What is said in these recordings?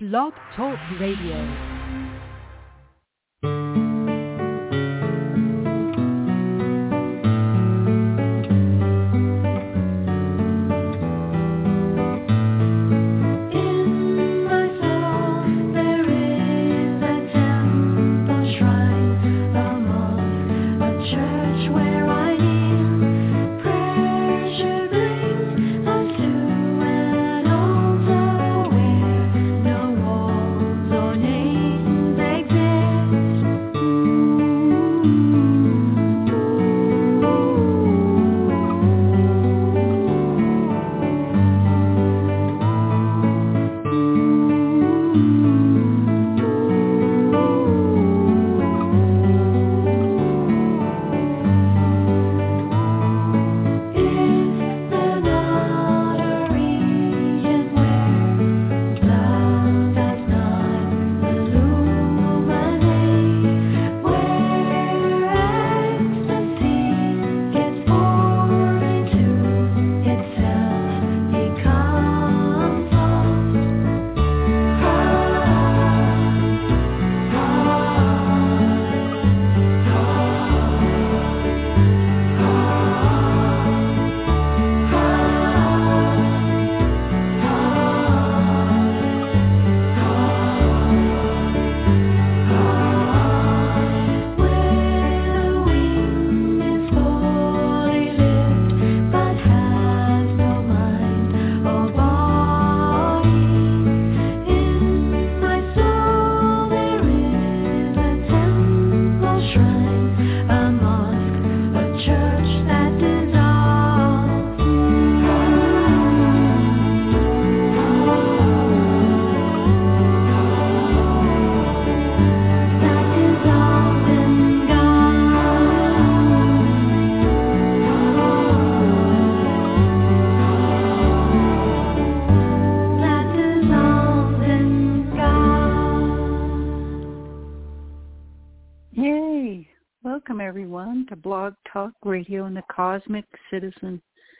Blog Talk Radio. Blog Talk Radio and the Cosmic Citizen.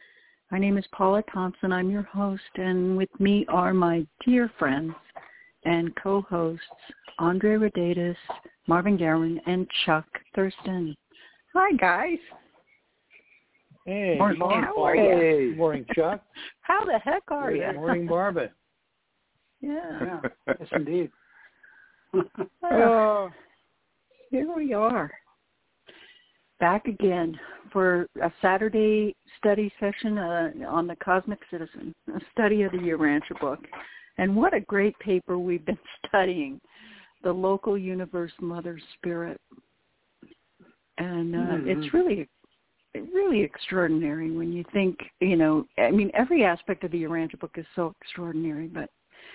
My name is Paula Thompson. I'm your host, and with me are my dear friends and co-hosts, Andre Rodatis, Marvin Gowan, and Chuck Thurston. Hi, guys. Hey. Morning, how are you? Hey. Morning, Chuck. How the heck are you? Morning, Marvin. Yeah. Yes, indeed. Here we are. Back again for a Saturday study session on the Cosmic Citizen, a study of the Urantia book. And what a great paper we've been studying, The Local Universe Mother Spirit. And it's really extraordinary when you think, every aspect of the Urantia book is so extraordinary, but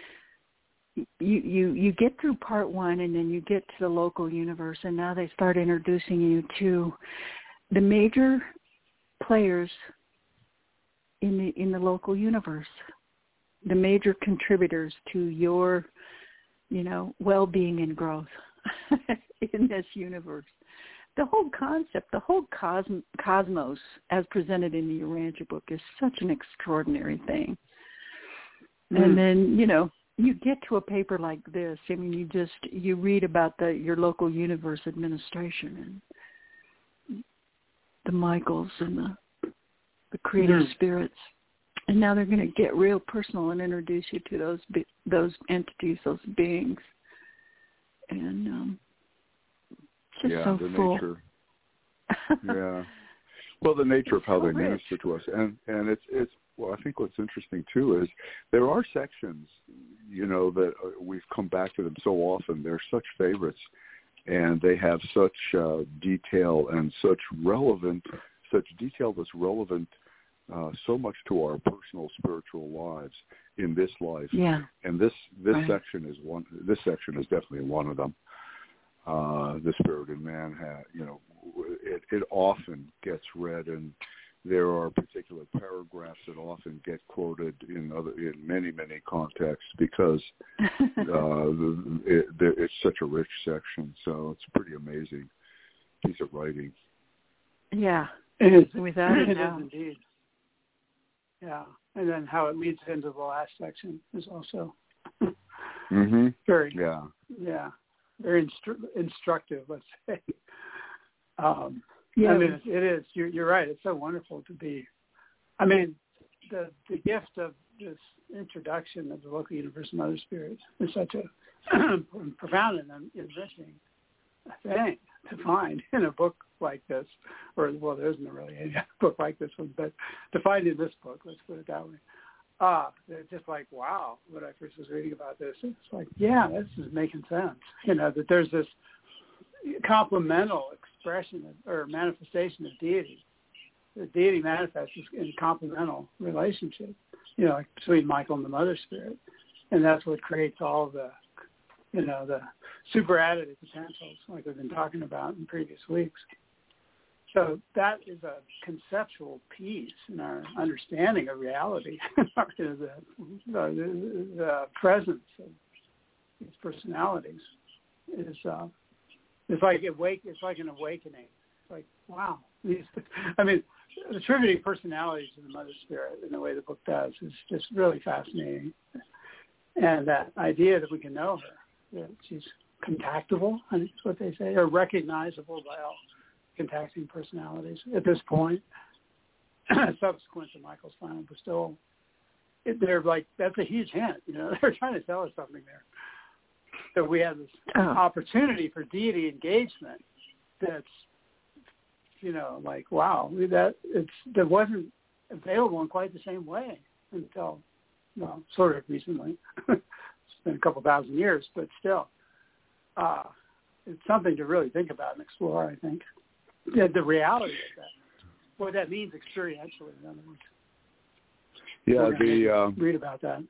you get through part one, and then you get to the local universe, and now they start introducing you to the major players in the local universe, the major contributors to your, well-being and growth in this universe. The whole concept, the whole cosmos, as presented in the Urantia book, is such an extraordinary thing. And then, you get to a paper like this. I mean, you read about your local universe administration and the Michaels and the creative spirits, and now they're going to get real personal and introduce you to those entities, those beings, and just so the full. nature. Yeah. Well, the nature of how they minister to us, and it's. Well, I think what's interesting, too, is there are sections, that we've come back to them so often. They're such favorites, and they have such detail and such detail that's relevant so much to our personal spiritual lives in this life. Yeah. And this right. section is one. This section is definitely one of them. The Spirit in Man, it often gets read, and there are particular paragraphs that often get quoted in many contexts because it's such a rich section. So it's a pretty amazing piece of writing. Yeah, it is. Without it a doubt. is indeed. Yeah, and then how it leads into the last section is also Mm-hmm. Very, yeah, very instructive, let's say. Yeah. I mean, it is. You're right. It's so wonderful to be. I mean, the gift of this introduction of the local universe and other spirits is such a profound and enriching thing to find in a book like this, or well, there isn't really any book like this one, but to find in this book, let's put it that way. It's just like, wow, when I first was reading about this, it's like, yeah, this is making sense. You know, that there's this complemental expression or manifestation of deity. The deity manifests in complemental relationship, you know, like between Michael and the Mother Spirit. And that's what creates all the, you know, the super additive potentials like we've been talking about in previous weeks. So that is a conceptual piece in our understanding of reality, the presence of these personalities is it's like an awakening. It's like, wow. I mean, attributing personalities to the Mother Spirit in the way the book does is just really fascinating. And that idea that we can know her, that she's contactable, I think is what they say, or recognizable by all contacting personalities at this point, subsequent to Michael's final bestowal. They're like, that's a huge hint, you know, they're trying to tell us something there. So we have this opportunity for deity engagement that's, you know, like, wow, that wasn't available in quite the same way until, well, sort of recently. It's been a couple thousand years, but still, it's something to really think about and explore, I think. The reality of that, what that means experientially, in other words. Yeah, read about that.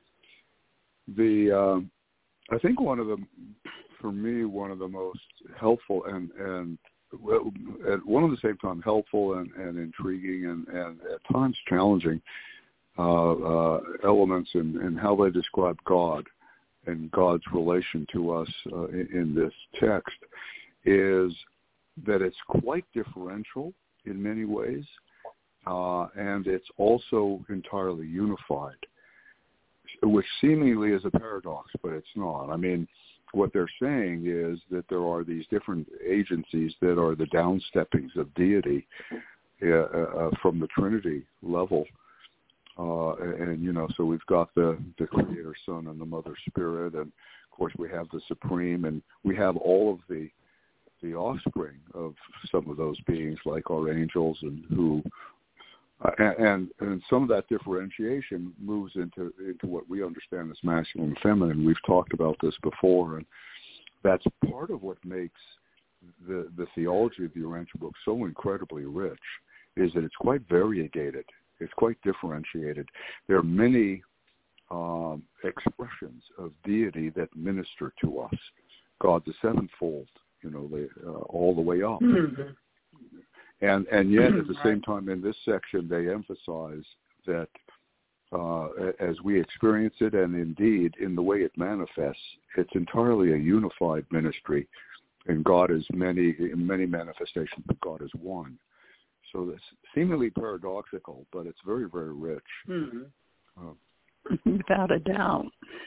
I think one of the most helpful and at one at the same time helpful and intriguing and at times challenging elements in how they describe God and God's relation to us in this text is that it's quite differential in many ways, and it's also entirely unified, which seemingly is a paradox, but it's not. I mean, what they're saying is that there are these different agencies that are the downsteppings of deity from the Trinity level. And, you know, so we've got the Creator, Son, and the Mother Spirit, and, of course, we have the Supreme, and we have all of the offspring of some of those beings, like our angels, and who, and some of that differentiation moves into what we understand as masculine and feminine. We've talked about this before, and that's part of what makes the theology of the Urantia book so incredibly rich, is that it's quite variegated. It's quite differentiated. There are many expressions of deity that minister to us. God the sevenfold, you know, all the way up. Mm-hmm. And yet, at the same time, in this section, they emphasize that as we experience it, and indeed in the way it manifests, it's entirely a unified ministry, and God is many manifestations, but God is one. So that's seemingly paradoxical, but it's very, very rich. Mm-hmm. Without a doubt.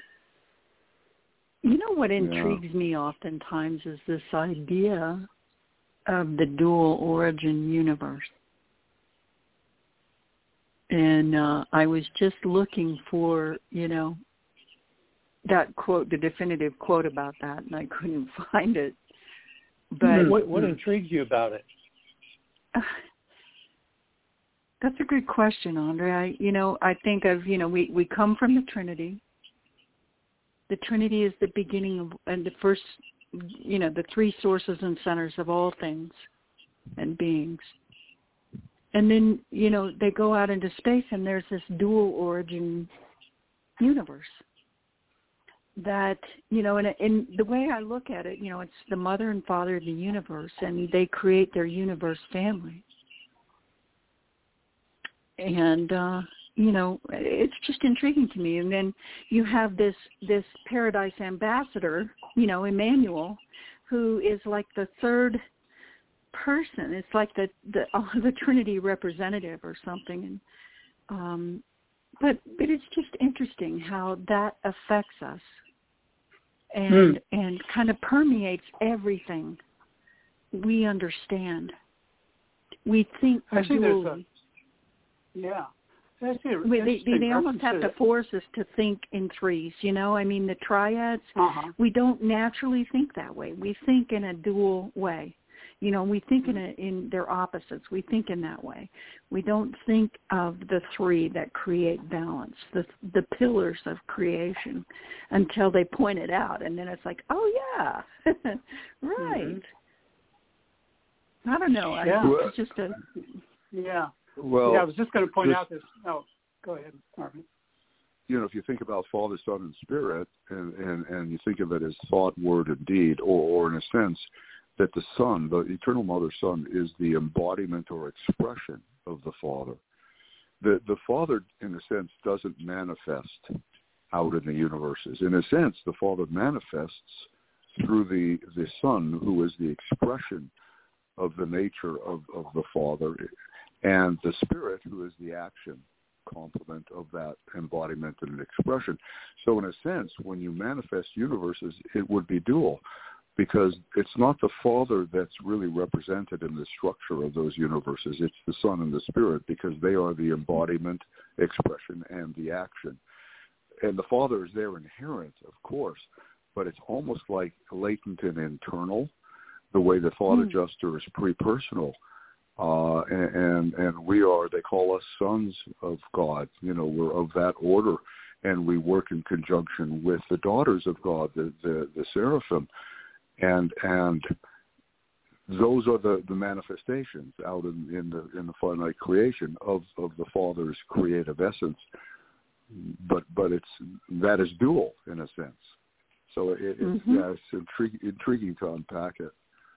You know what intrigues me oftentimes is this idea of the dual origin universe. And I was just looking for, you know, that quote, the definitive quote about that, and I couldn't find it. But what intrigues you about it? That's a good question, Andre. I think of, you know, we come from the Trinity. The Trinity is the beginning of, and the first, you know, the three sources and centers of all things and beings. And then, you know, they go out into space and there's this dual origin universe that, you know, in the way I look at it, you know, it's the mother and father of the universe, and they create their universe family. And, you know, it's just intriguing to me. And then you have this paradise ambassador, you know, Emmanuel, who is like the third person. It's like the Trinity representative or something. And but it's just interesting how that affects us and kind of permeates everything we understand. We think dually. They almost have to force us to think in threes, I mean, the triads, we don't naturally think that way. We think in a dual way. We think in their opposites. We think in that way. We don't think of the three that create balance, the pillars of creation, until they point it out. And then it's like, oh, yeah, right. I don't know. It's just a... Yeah. Well, I was just going to point out this. Oh, go ahead, Marvin. If you think about Father, Son, and Spirit, and you think of it as thought, word, and deed, or in a sense that the Son, the Eternal Mother Son, is the embodiment or expression of the Father. The Father, in a sense, doesn't manifest out in the universes. In a sense, the Father manifests through the Son, who is the expression of the nature of the Father, and the Spirit, who is the action complement of that embodiment and expression. So in a sense, when you manifest universes, it would be dual, because it's not the Father that's really represented in the structure of those universes. It's the Son and the Spirit, because they are the embodiment, expression, and the action. And the Father is there inherent, of course, but it's almost like latent and internal, the way the thought adjuster is pre-personal. And we are, they call us sons of God. We're of that order, and we work in conjunction with the daughters of God, the seraphim. And those are the manifestations out in the finite creation of the Father's creative essence. But that is dual in a sense. So it's intriguing to unpack it.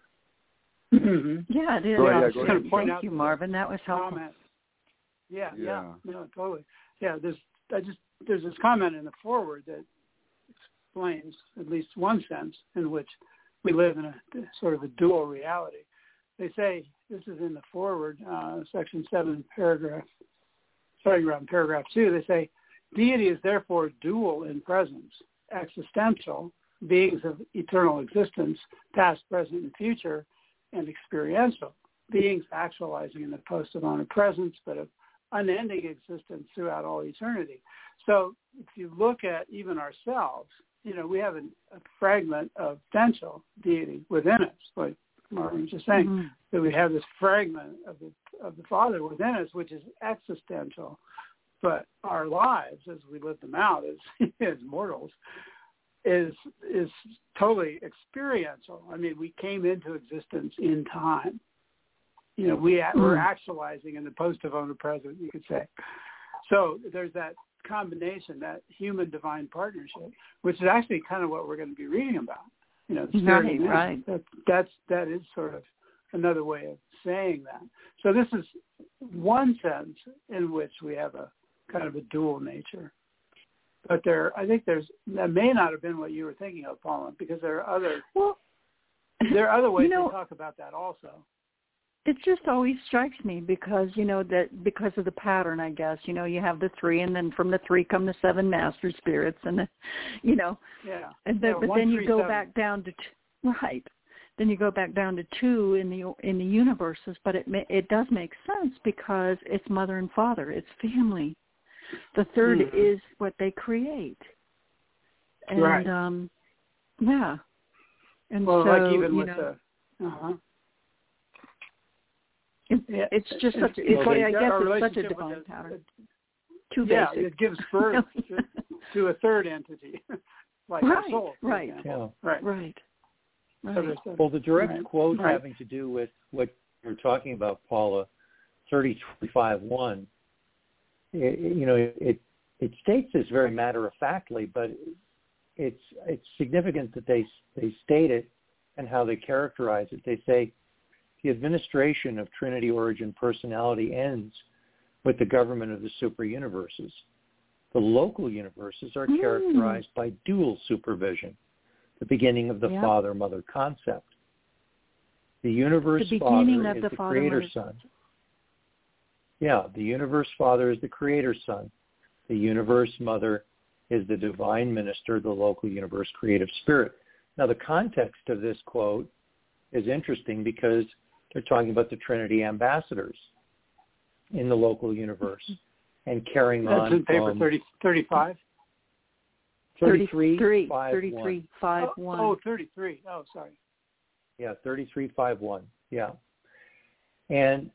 Yeah, it is. Thank you, Marvin. That was helpful. Yeah, no, totally. Yeah, there's this comment in the foreword that explains at least one sense in which we live in a sort of a dual reality. They say, this is in the foreword, section 7, starting around paragraph 2, they say, deity is therefore dual in presence, existential, beings of eternal existence, past, present, and future, and experiential, beings actualizing in the post-Nirvana presence, but of unending existence throughout all eternity. So if you look at even ourselves, we have a fragment of potential deity within us, like Marvin was just saying, that we have this fragment of the Father within us, which is existential. But our lives, as we live them out as mortals, is totally experiential. I mean, we came into existence in time. We're actualizing in the post-Nirvana present, you could say. So there's that combination, that human-divine partnership, which is actually kind of what we're going to be reading about. Right. That is sort of another way of saying that. So this is one sense in which we have a kind of a dual nature. But that may not have been what you were thinking of, Paula, because there are other ways to talk about that also. It just always strikes me because, because of the pattern, I guess, you have the three, and then from the three come the seven master spirits, and, but then you go back down to, then you go back down to two in the universes, but it does make sense because it's mother and father, it's family. The third is what they create. And, And well, so, like even with it's just such. I guess it's such a divine pattern. Too basic. It gives birth to a third entity, like our soul. Right. Well, the direct quote having to do with what you're talking about, Paula, 30:25:1. It states this very matter-of-factly, but it's significant that they state it and how they characterize it. They say the administration of Trinity origin personality ends with the government of the super-universes. The local universes are characterized by dual supervision, the beginning of the father-mother concept. The universe father is the creator son. Yeah, the universe father is the creator son. The universe mother is the divine minister, the local universe creative spirit. Now, the context of this quote is interesting because they're talking about the Trinity ambassadors in the local universe and carrying on. That's in paper 35? 33.51. Oh, 33. Oh, sorry. Yeah, 33.51. Yeah. And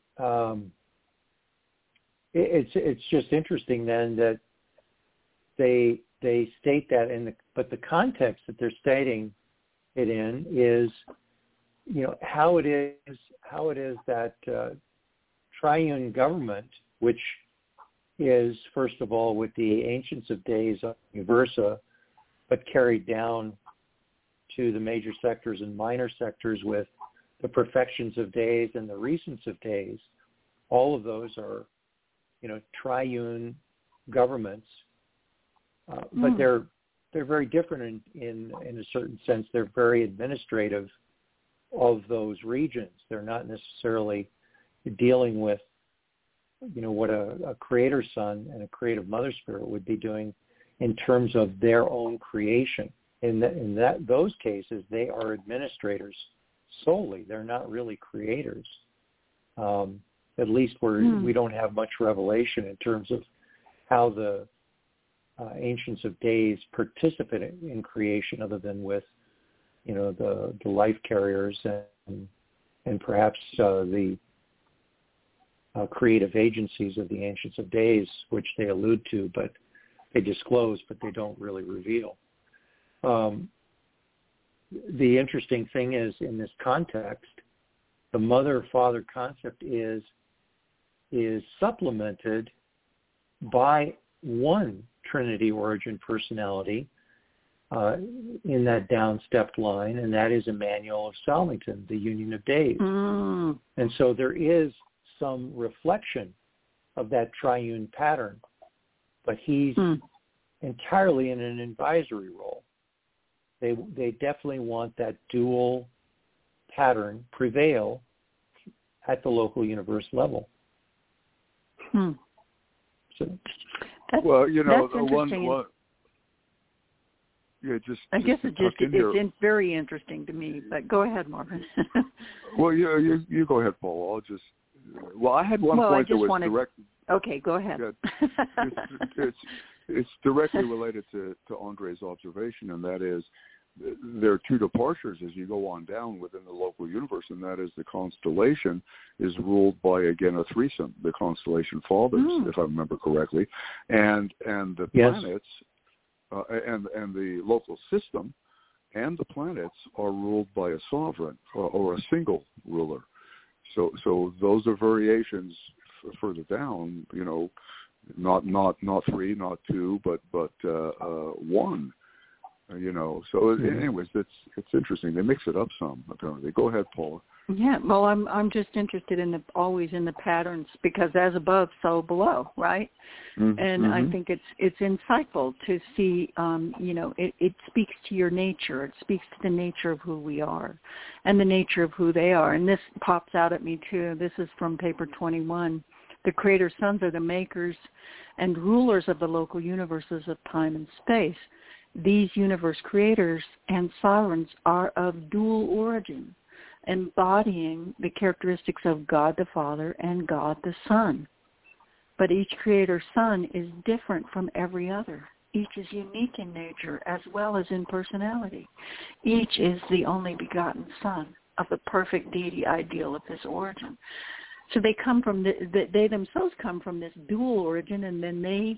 it's just interesting then that they state that but the context that they're stating it in is, how it is that triune government, which is first of all with the Ancients of Days Universa, but carried down to the major sectors and minor sectors with the perfections of days and the recents of days. All of those are, triune governments, but they're very different in a certain sense. They're very administrative of those regions. They're not necessarily dealing with, what a creator son and a creative mother spirit would be doing in terms of their own creation. In those cases, they are administrators solely. They're not really creators. At least we don't have much revelation in terms of how the Ancients of Days participate in creation, other than with, the life carriers and perhaps the creative agencies of the Ancients of Days, which they allude to, but they disclose, but they don't really reveal. The interesting thing is, in this context, the mother-father concept is supplemented by one Trinity origin personality in that down-stepped line, and that is Emmanuel of Salmington, the Union of Days. And so there is some reflection of that triune pattern, but he's entirely in an advisory role. They definitely want that dual pattern prevail at the local universe level. So, that's interesting. I guess it's very interesting to me. But go ahead, Marvin. Well, you go ahead, Paul. I had one point that was direct. Okay, go ahead. It's directly related to Andre's observation, and that is there are two departures as you go on down within the local universe, and that is the constellation is ruled by, again, a threesome, the constellation fathers, if I remember correctly, and the planets and the local system and the planets are ruled by a sovereign or a single ruler. So those are variations further down, not three, not two, but one. So anyways, it's interesting. They mix it up some, apparently. Go ahead, Paula. Yeah, well, I'm just interested in always in the patterns, because as above, so below, right? And I think it's insightful to see, it speaks to your nature. It speaks to the nature of who we are and the nature of who they are. And this pops out at me too. This is from paper 21. The creator sons are the makers and rulers of the local universes of time and space. These universe creators and sovereigns are of dual origin, embodying the characteristics of God the Father and God the Son. But each creator son is different from every other. Each is unique in nature as well as in personality. Each is the only begotten son of the perfect deity ideal of this origin. So they come from they themselves come from this dual origin, and then they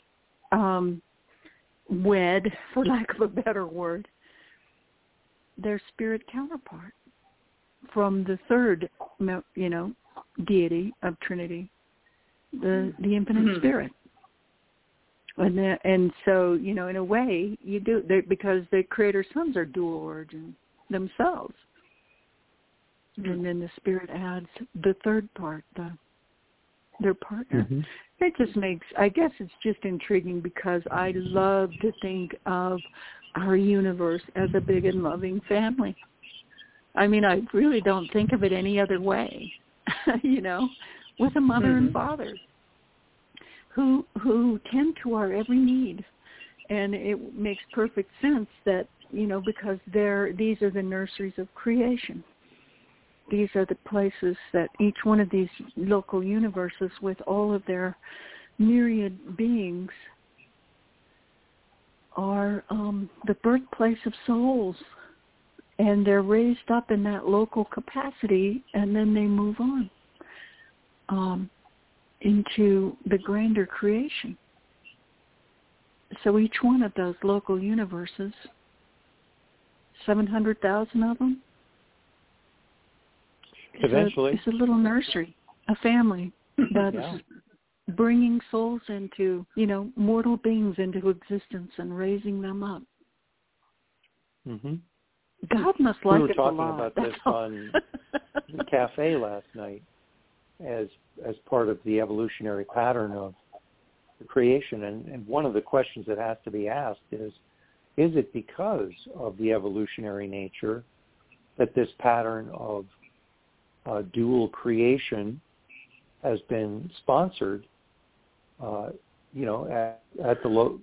wed, for lack of a better word, their spirit counterpart from the third, deity of Trinity, the Infinite Spirit. And so, in a way, you do, because the creator sons are dual origin themselves. And then the Spirit adds the third part, their partner. It just makes, I guess it's just intriguing, because I love to think of our universe as a big and loving family. I mean, I really don't think of it any other way, with a mother and father who tend to our every need And it makes perfect sense that, because these are the nurseries of creation. These are the places that each one of these local universes with all of their myriad beings are the birthplace of souls. And they're raised up in that local capacity, and then they move on into the grander creation. So each one of those local universes, 700,000 of them, eventually, it's a little nursery, a family that's bringing souls into, mortal beings into existence and raising them up. Mm-hmm. God must like it a lot. We were talking about this on the cafe last night as part of the evolutionary pattern of the creation. And one of the questions that has to be asked is it because of the evolutionary nature that this pattern of dual creation has been sponsored, at the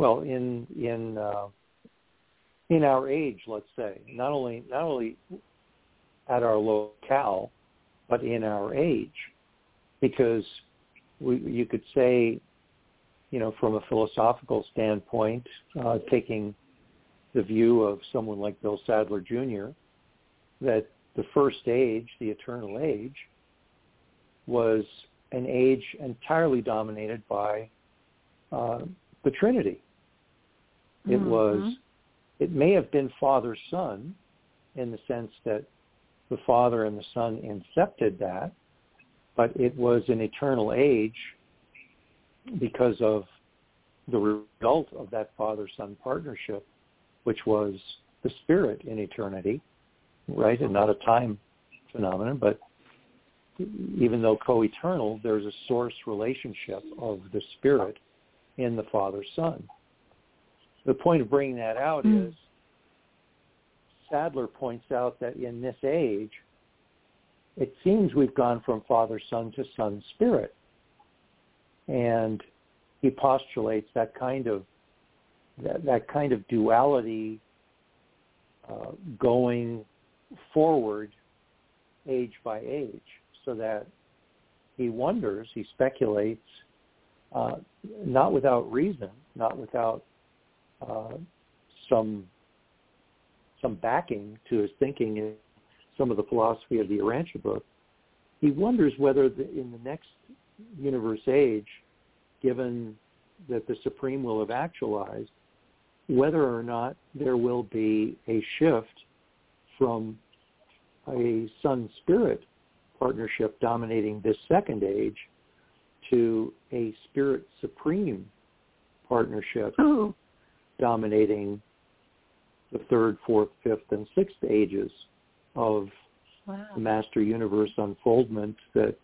in our age, let's say, not only at our locale, but in our age, because you could say, from a philosophical standpoint, taking the view of someone like Bill Sadler Jr., that the first age, the eternal age, was an age entirely dominated by the Trinity. It may have been Father-Son in the sense that the Father and the Son incepted that, but it was an eternal age because of the result of that Father-Son partnership, which was the Spirit in eternity, right, and not a time phenomenon, but even though co-eternal, there's a source relationship of the Spirit in the Father-Son. The point of bringing that out is Sadler points out that in this age, it seems we've gone from Father-Son to Son-Spirit. And he postulates that kind of duality going forward age by age, so that he wonders, he speculates, not without reason, not without some backing to his thinking in some of the philosophy of the Urantia book, he wonders whether in the next universe age, given that the Supreme will have actualized, whether or not there will be a shift from a Son-Spirit partnership dominating this second age to a Spirit Supreme partnership dominating the third, fourth, fifth, and sixth ages of the Master Universe unfoldment that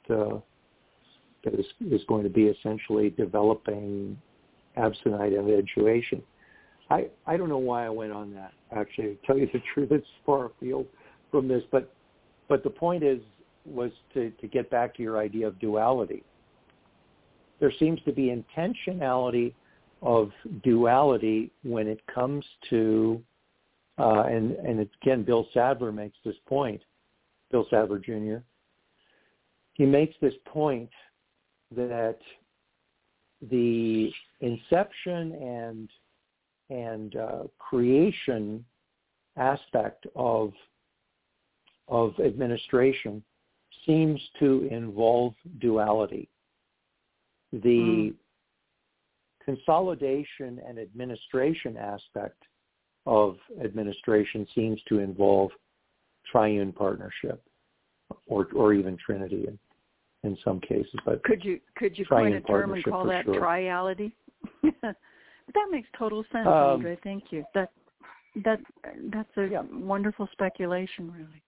is going to be essentially developing abstinent individuation. I don't know why I went on that, actually. To tell you the truth, it's far afield from this, but the point was to get back to your idea of duality. There seems to be intentionality of duality when it comes to, and again, Bill Sadler makes this point, Bill Sadler Jr., he makes this point that the inception and creation aspect of administration seems to involve duality. The consolidation and administration aspect of administration seems to involve triune partnership, or even Trinity in some cases. But could you coin a term and call that triality? That makes total sense, Andre. Thank you. That's a wonderful speculation, really.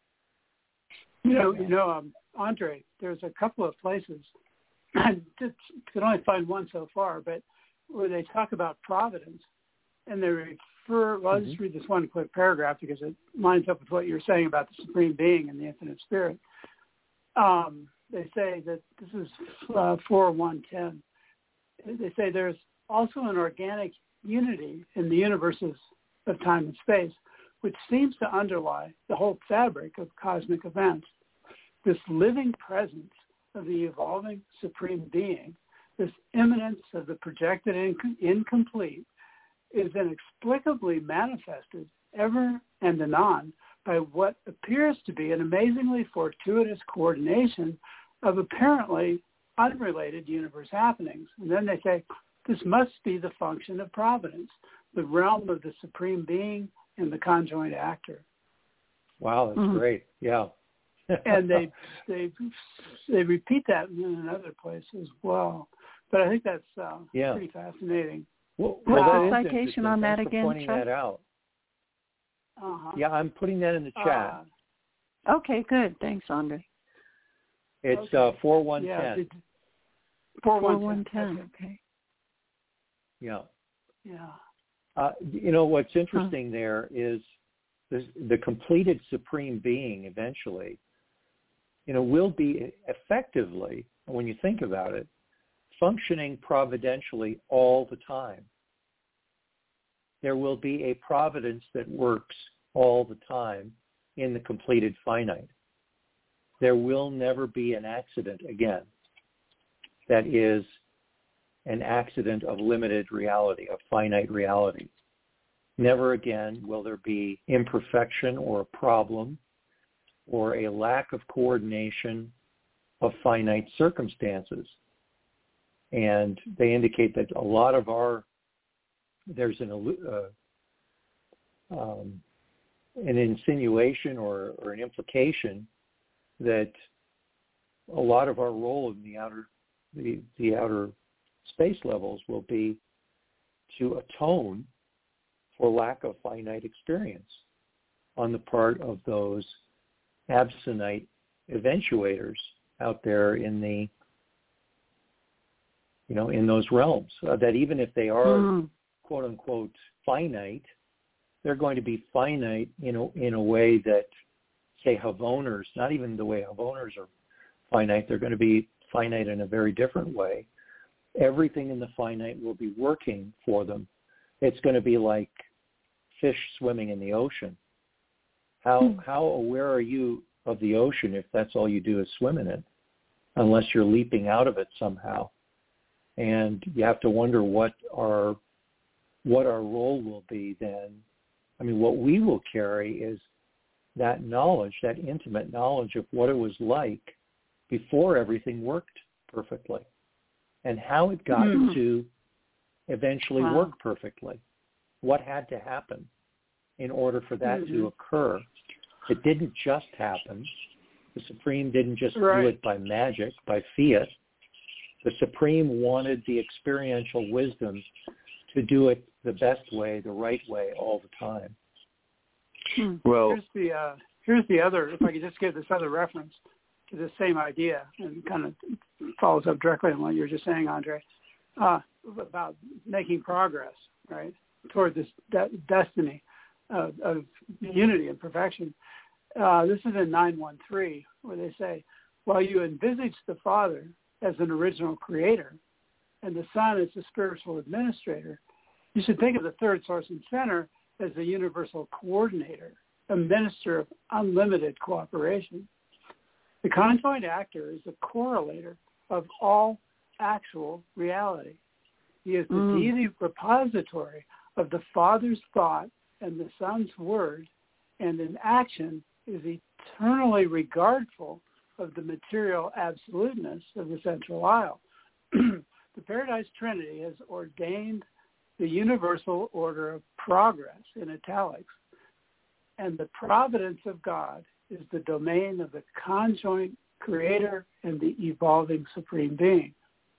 Andre, there's a couple of places. I could only find one so far, but where they talk about providence, and they refer. Well, I'll just read this one quick paragraph because it lines up with what you're saying about the Supreme Being and the Infinite Spirit. They say that this is 4:110. They say there's also an organic unity in the universes of time and space, which seems to underlie the whole fabric of cosmic events. This living presence of the evolving supreme being, this immanence of the projected incomplete, is inexplicably manifested ever and anon by what appears to be an amazingly fortuitous coordination of apparently unrelated universe happenings. And then they say, this must be the function of providence, the realm of the supreme being and the conjoint actor. Wow, that's great. Yeah. And they repeat that in another place as well. But I think that's pretty fascinating. Well, what's that the citation on that again, pointing Chuck? that out. Uh-huh. Yeah, I'm putting that in the chat. Okay, good. Thanks, Andre. It's 4110. Yeah, 4110. Okay. Yeah. Yeah. What's interesting there is the completed supreme being eventually, will be effectively, when you think about it, functioning providentially all the time. There will be a providence that works all the time in the completed finite. There will never be an accident again that is an accident of limited reality, of finite reality. Never again will there be imperfection or a problem or a lack of coordination of finite circumstances. And they indicate that a lot of there's an insinuation or an implication that a lot of our role in the outer space levels will be to atone for lack of finite experience on the part of those absonite eventuators out there in the in those realms, that even if they are quote unquote finite, they're going to be finite in a way that, say, Havoners, not even the way Havoners are finite, they're going to be finite in a very different way. Everything in the finite will be working for them. It's going to be like fish swimming in the ocean. How aware are you of the ocean if that's all you do is swim in it, unless you're leaping out of it somehow? And you have to wonder what our role will be then. I mean, what we will carry is that knowledge, that intimate knowledge of what it was like before everything worked perfectly and how it got to eventually work perfectly. What had to happen in order for that to occur? It didn't just happen. The Supreme didn't just do it by magic, by fiat. The Supreme wanted the experiential wisdom to do it the best way, the right way, all the time. Well, here's the other, if I could just give this other reference to the same idea, and kind of follows up directly on what you were just saying, Andre, about making progress, right, toward this destiny of unity and perfection. This is in 913, where they say, while you envisage the Father as an original creator and the Son as the spiritual administrator, you should think of the third source and center as the universal coordinator, a minister of unlimited cooperation. The conjoint actor is the correlator of all actual reality. He is the deity repository of the Father's thought and the Son's word, and in action is eternally regardful of the material absoluteness of the central isle. The Paradise Trinity has ordained the universal order of progress in italics, and the providence of God is the domain of the conjoint creator and the evolving supreme being.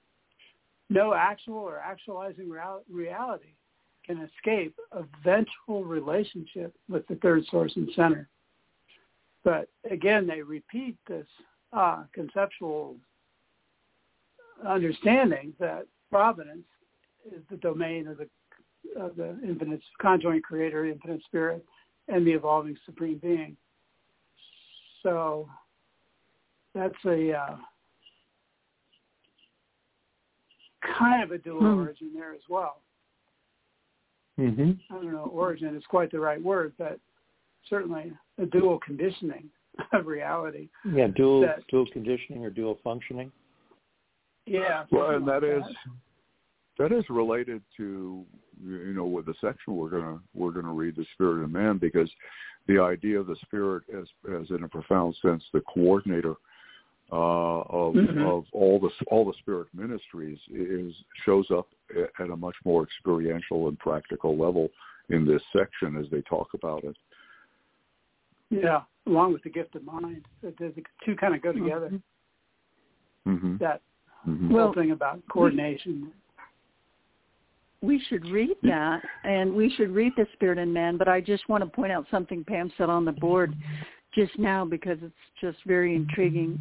No actual or actualizing reality can escape a vengeful relationship with the third source and center. But again, they repeat this conceptual understanding that providence is the domain of the infinite conjoint creator, infinite spirit, and the evolving supreme being. So that's a kind of a dual origin there as well. Mm-hmm. I don't know, origin is quite the right word, but certainly a dual conditioning of reality. Yeah, dual conditioning or dual functioning. Yeah. Well, and that is related to, with the section we're gonna read, The Spirit in Man, because the idea of the Spirit as in a profound sense the coordinator of all the Spirit ministries shows up at a much more experiential and practical level in this section as they talk about it. Yeah, along with the gift of mind, the two kind of go together. Mm-hmm. That whole thing about coordination. We should read that, and we should read The Spirit in Man, but I just want to point out something Pam said on the board just now because it's just very intriguing.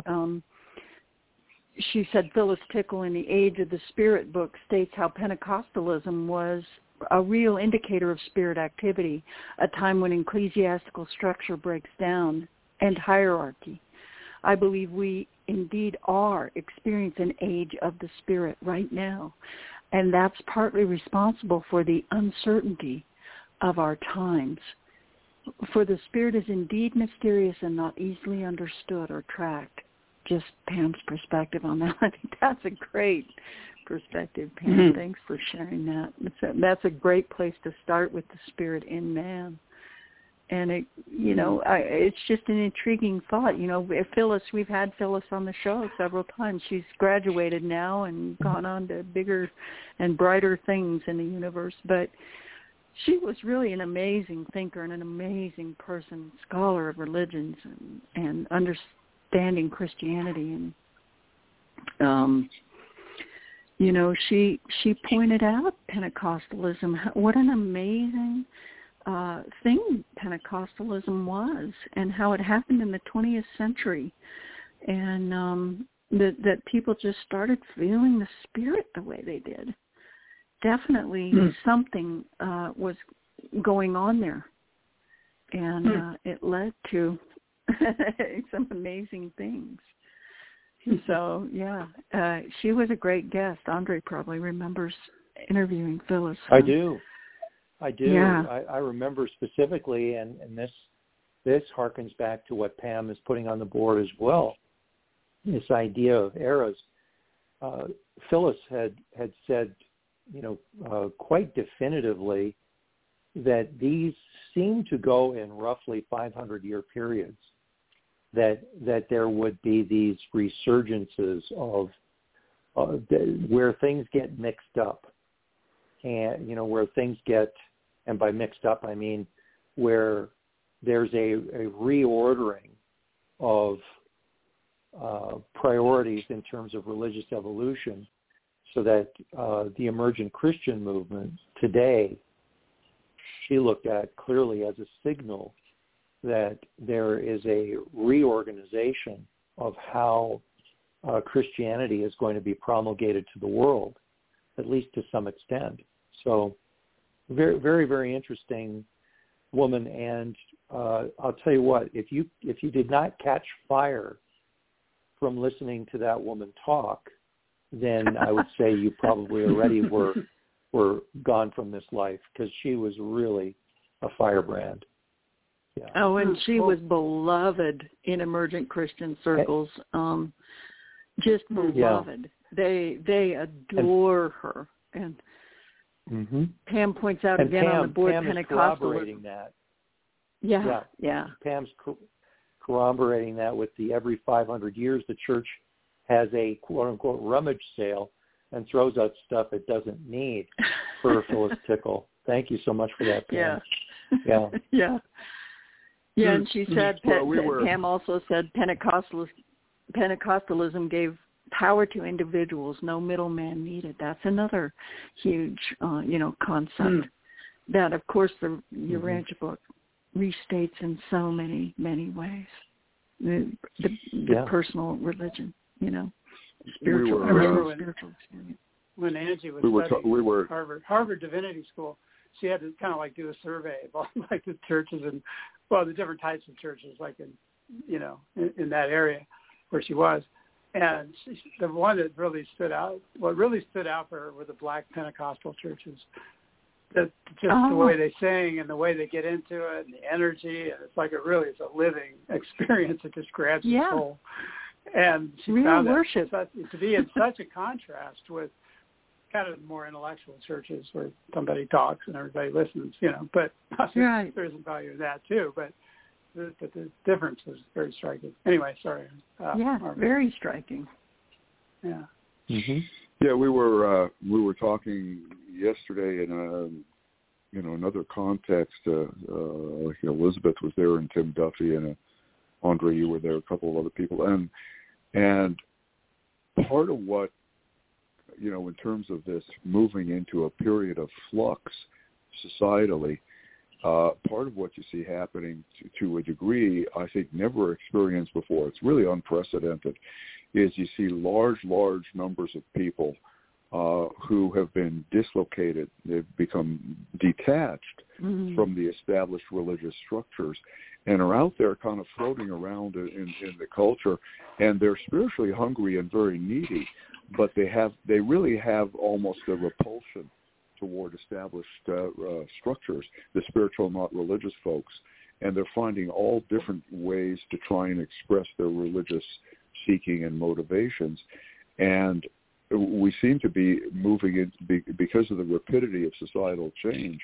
She said Phyllis Tickle in the Age of the Spirit book states how Pentecostalism was a real indicator of spirit activity, a time when ecclesiastical structure breaks down and hierarchy. I believe we indeed are experiencing an age of the Spirit right now, and that's partly responsible for the uncertainty of our times. For the Spirit is indeed mysterious and not easily understood or tracked. Just Pam's perspective on that. I think that's a great perspective, Pam. Mm-hmm. Thanks for sharing that. That's a great place to start with The Spirit in Man. And it's just an intriguing thought. Phyllis, we've had Phyllis on the show several times. She's graduated now and gone on to bigger and brighter things in the universe. But she was really an amazing thinker and an amazing person, scholar of religions and understanding Christianity. And she pointed out Pentecostalism. What an amazing thing Pentecostalism was, and how it happened in the 20th century, and that people just started feeling the Spirit the way they did. Definitely something was going on there, and it led to some amazing things. So, she was a great guest. Andre probably remembers interviewing Phyllis. I do. Yeah. I remember specifically, and this harkens back to what Pam is putting on the board as well, this idea of eras. Phyllis had said, quite definitively that these seem to go in roughly 500-year periods, that there would be these resurgences of where things get mixed up, and, where things get, and by mixed up, I mean where there's a reordering of priorities in terms of religious evolution, so that the emergent Christian movement today, she looked at clearly as a signal that there is a reorganization of how Christianity is going to be promulgated to the world, at least to some extent. So very, very, very interesting woman. And I'll tell you what, if you did not catch fire from listening to that woman talk, then I would say you probably already were gone from this life, because she was really a firebrand. Yeah. Oh, and she was beloved in emergent Christian circles. Just beloved. Yeah. They adore her. And Pam points out again on the board, Pam Pentecostalism. Is corroborating that. Yeah. Pam's corroborating that with the every 500 years the church has a quote-unquote rummage sale and throws out stuff it doesn't need for Phyllis Tickle. Thank you so much for that, Pam. Yeah. Yeah, and she said, Pam also said Pentecostalism gave power to individuals, no middleman needed. That's another huge, concept that, of course, the Urantia book restates in so many, many ways. The personal religion, spiritual experience. When Angie was studying at Harvard Divinity School, she had to kind of like do a survey of all like the churches and the different types of churches, like in that area where she was. And the one that really stood out, what really stood out for her were the Black Pentecostal churches. just the way they sing and the way they get into it and the energy, and it's like it really is a living experience. It just grabs your soul. And she found worship to be in such a contrast with kind of more intellectual churches where somebody talks and everybody listens, but there is value in that too. But the difference was very striking. Anyway, sorry. Very striking. Yeah. Mm-hmm. Yeah, we were talking yesterday in another context. Elizabeth was there, and Tim Duffy, and Andre, you were there, a couple of other people, and part of what in terms of this moving into a period of flux societally, part of what you see happening to a degree, I think, never experienced before. It's really unprecedented. Is you see large numbers of people who have been dislocated. They've become detached from the established religious structures and are out there kind of floating around in the culture, and they're spiritually hungry and very needy, but they really have almost a repulsion toward established structures, the spiritual, not religious folks, and they're finding all different ways to try and express their religious seeking and motivations. And we seem to be moving in because of the rapidity of societal change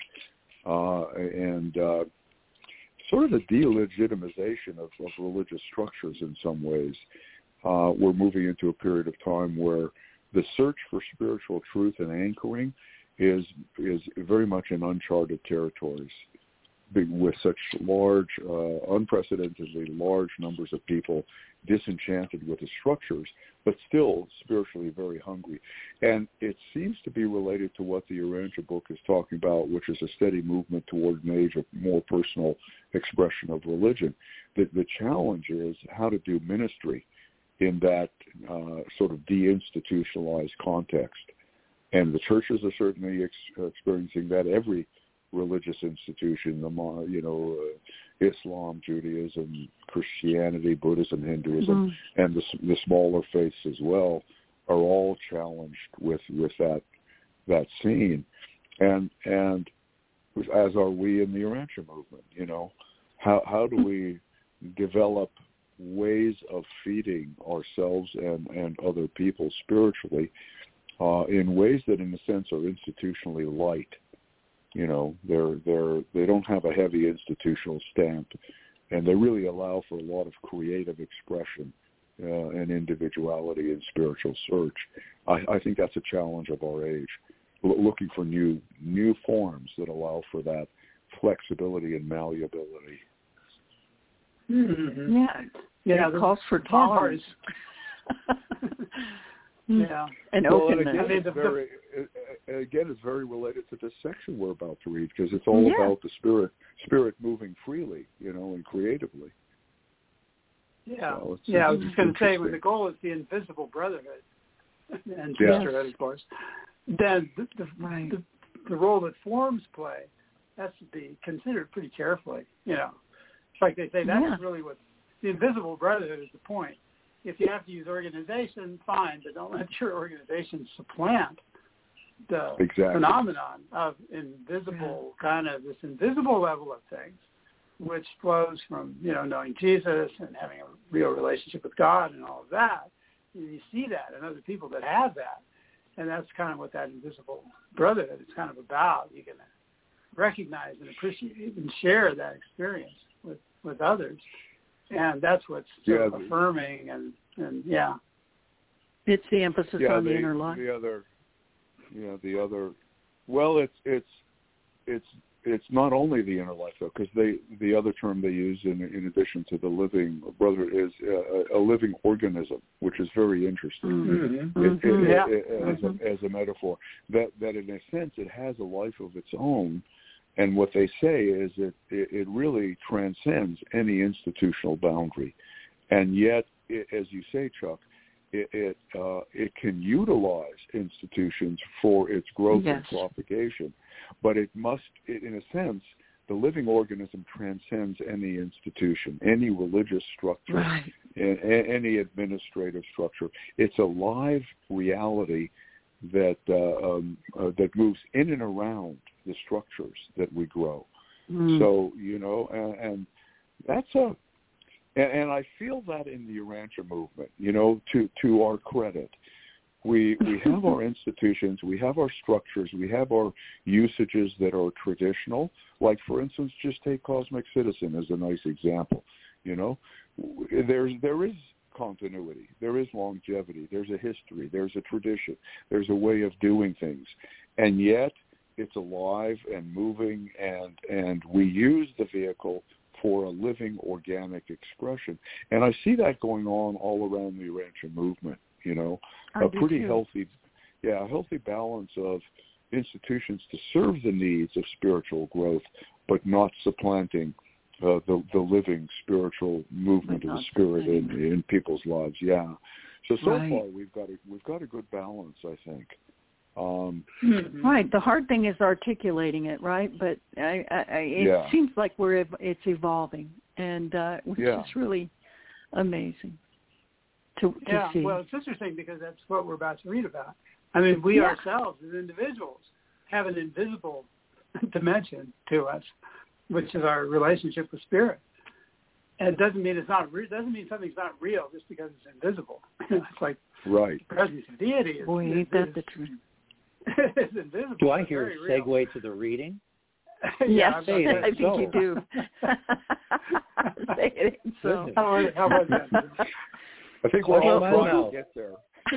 and sort of the delegitimization of religious structures in some ways. We're moving into a period of time where the search for spiritual truth and anchoring is very much in uncharted territories, with such large, unprecedentedly large numbers of people disenchanted with the structures, but still spiritually very hungry. And it seems to be related to what the Urantia book is talking about, which is a steady movement toward an age of more personal expression of religion. The challenge is how to do ministry in that sort of deinstitutionalized context. And the churches are certainly experiencing that. Every religious institution, Islam, Judaism, Christianity, Buddhism, Hinduism, and the smaller faiths as well, are all challenged with that scene, and as are we in the Urantia movement. How do we develop ways of feeding ourselves and other people spiritually in ways that, in a sense, are institutionally light? They don't have a heavy institutional stamp, and they really allow for a lot of creative expression and individuality in spiritual search. I think that's a challenge of our age, looking for new forms that allow for that flexibility and malleability. Mm-hmm. It calls for tolerance. Yeah, and openness. Again, it's very related to this section we're about to read, because it's all about the spirit moving freely, and creatively. Yeah, I was just going to say, when the goal is the invisible brotherhood and sisterhood, of course, then the role that forms play has to be considered pretty carefully. It's like they say, that's really what the invisible brotherhood is. The point. If you have to use organization, fine, but don't let your organization supplant the phenomenon of invisible, kind of this invisible level of things, which flows from, knowing Jesus and having a real relationship with God and all of that. You see that in other people that have that. And that's kind of what that invisible brotherhood is kind of about. You can recognize and appreciate and share that experience with others. And that's what's sort of affirming and it's the emphasis on the inner life. Well, it's not only the inner life, though, because the other term they use in addition to the living brother is a living organism, which is very interesting as a metaphor. That in a sense it has a life of its own. And what they say is that it really transcends any institutional boundary. And yet, as you say, Chuck, it can utilize institutions for its growth and propagation. But it must, in a sense, the living organism transcends any institution, any religious structure, any administrative structure. It's a live reality that moves in and around the structures that we grow. So, and that's and I feel that in the Urantia movement, to our credit. We have our institutions, we have our structures, we have our usages that are traditional. Like, for instance, just take Cosmic Citizen as a nice example. There is continuity, there is longevity, there's a history, there's a tradition, there's a way of doing things, and yet it's alive and moving, and we use the vehicle for a living organic expression. And I see that going on all around the Urantia movement. A pretty healthy balance of institutions to serve the needs of spiritual growth, but not supplanting the living spiritual movement of the spirit in people's lives. Yeah. So far we've got a good balance, I think. Right. The hard thing is articulating it, right? But it seems like it's evolving, and which is really amazing to see. Well, it's interesting because that's what we're about to read about. I mean, we ourselves as individuals have an invisible dimension to us, which is our relationship with spirit. And it doesn't mean it's not real. Doesn't mean something's not real just because it's invisible. It's like the presence of deity is. Boy, ain't that the truth? It's invisible. Do I hear a segue to the reading? Yes, I think you do. Say it ain't so. How was that? I think we're all trying to get there.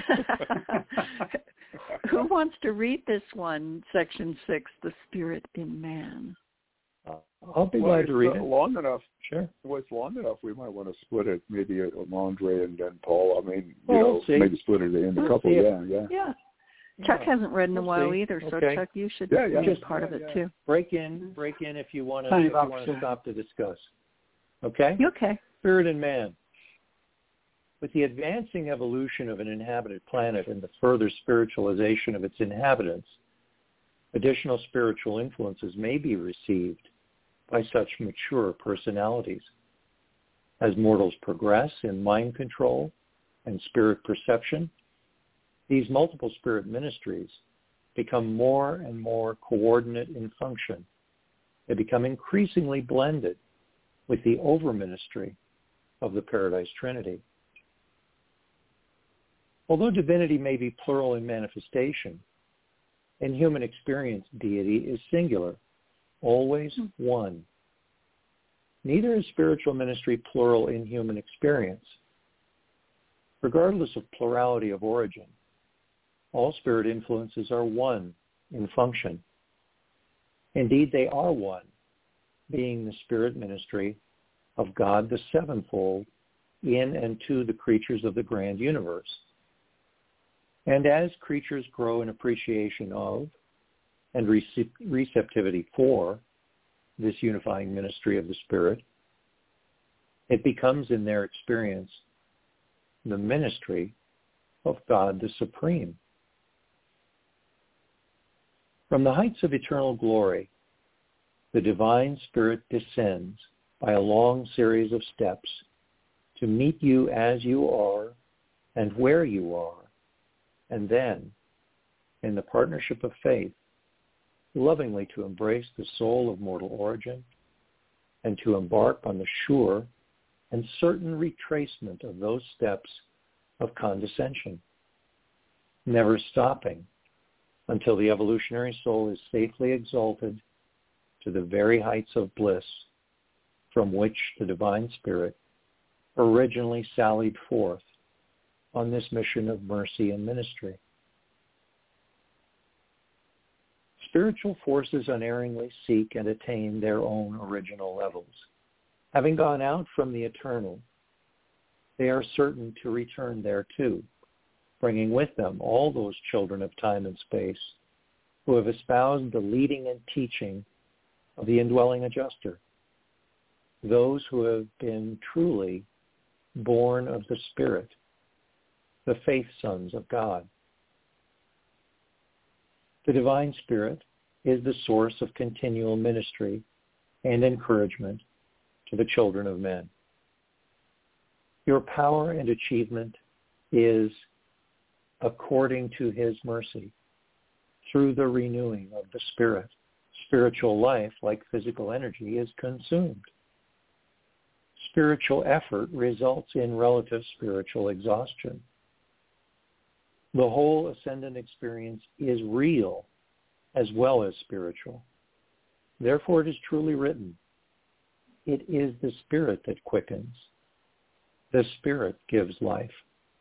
Who wants to read this one, Section 6, The Spirit in Man? I'll be glad to read it. Long enough. Sure. Well, it's long enough. We might want to split it, maybe Andre and then Paul. I mean, we'll maybe split it in a couple. Yeah. Chuck hasn't read in a while either, so Chuck, you should be part of it too. Break in if you want to stop to discuss. Okay? Okay. Spirit in Man. With the advancing evolution of an inhabited planet and the further spiritualization of its inhabitants, additional spiritual influences may be received by such mature personalities. As mortals progress in mind control and spirit perception, these multiple spirit ministries become more and more coordinate in function. They become increasingly blended with the over-ministry of the Paradise Trinity. Although divinity may be plural in manifestation, in human experience, deity is singular, always one. Neither is spiritual ministry plural in human experience. Regardless of plurality of origin, all spirit influences are one in function. Indeed, they are one, being the spirit ministry of God the Sevenfold in and to the creatures of the grand universe. And as creatures grow in appreciation of and receptivity for this unifying ministry of the Spirit, it becomes in their experience the ministry of God the Supreme. From the heights of eternal glory, the divine Spirit descends by a long series of steps to meet you as you are and where you are, and then, in the partnership of faith, lovingly to embrace the soul of mortal origin and to embark on the sure and certain retracement of those steps of condescension, never stopping until the evolutionary soul is safely exalted to the very heights of bliss from which the divine Spirit originally sallied forth on this mission of mercy and ministry. Spiritual forces unerringly seek and attain their own original levels. Having gone out from the eternal, they are certain to return thereto, bringing with them all those children of time and space who have espoused the leading and teaching of the indwelling adjuster, those who have been truly born of the Spirit, the faith sons of God. The divine Spirit is the source of continual ministry and encouragement to the children of men. Your power and achievement is according to his mercy through the renewing of the Spirit, Spiritual life, like physical energy, is consumed. Spiritual effort results in relative spiritual exhaustion. The whole ascendant experience is real as well as spiritual. Therefore, it is truly written, it is the spirit that quickens. The spirit gives life.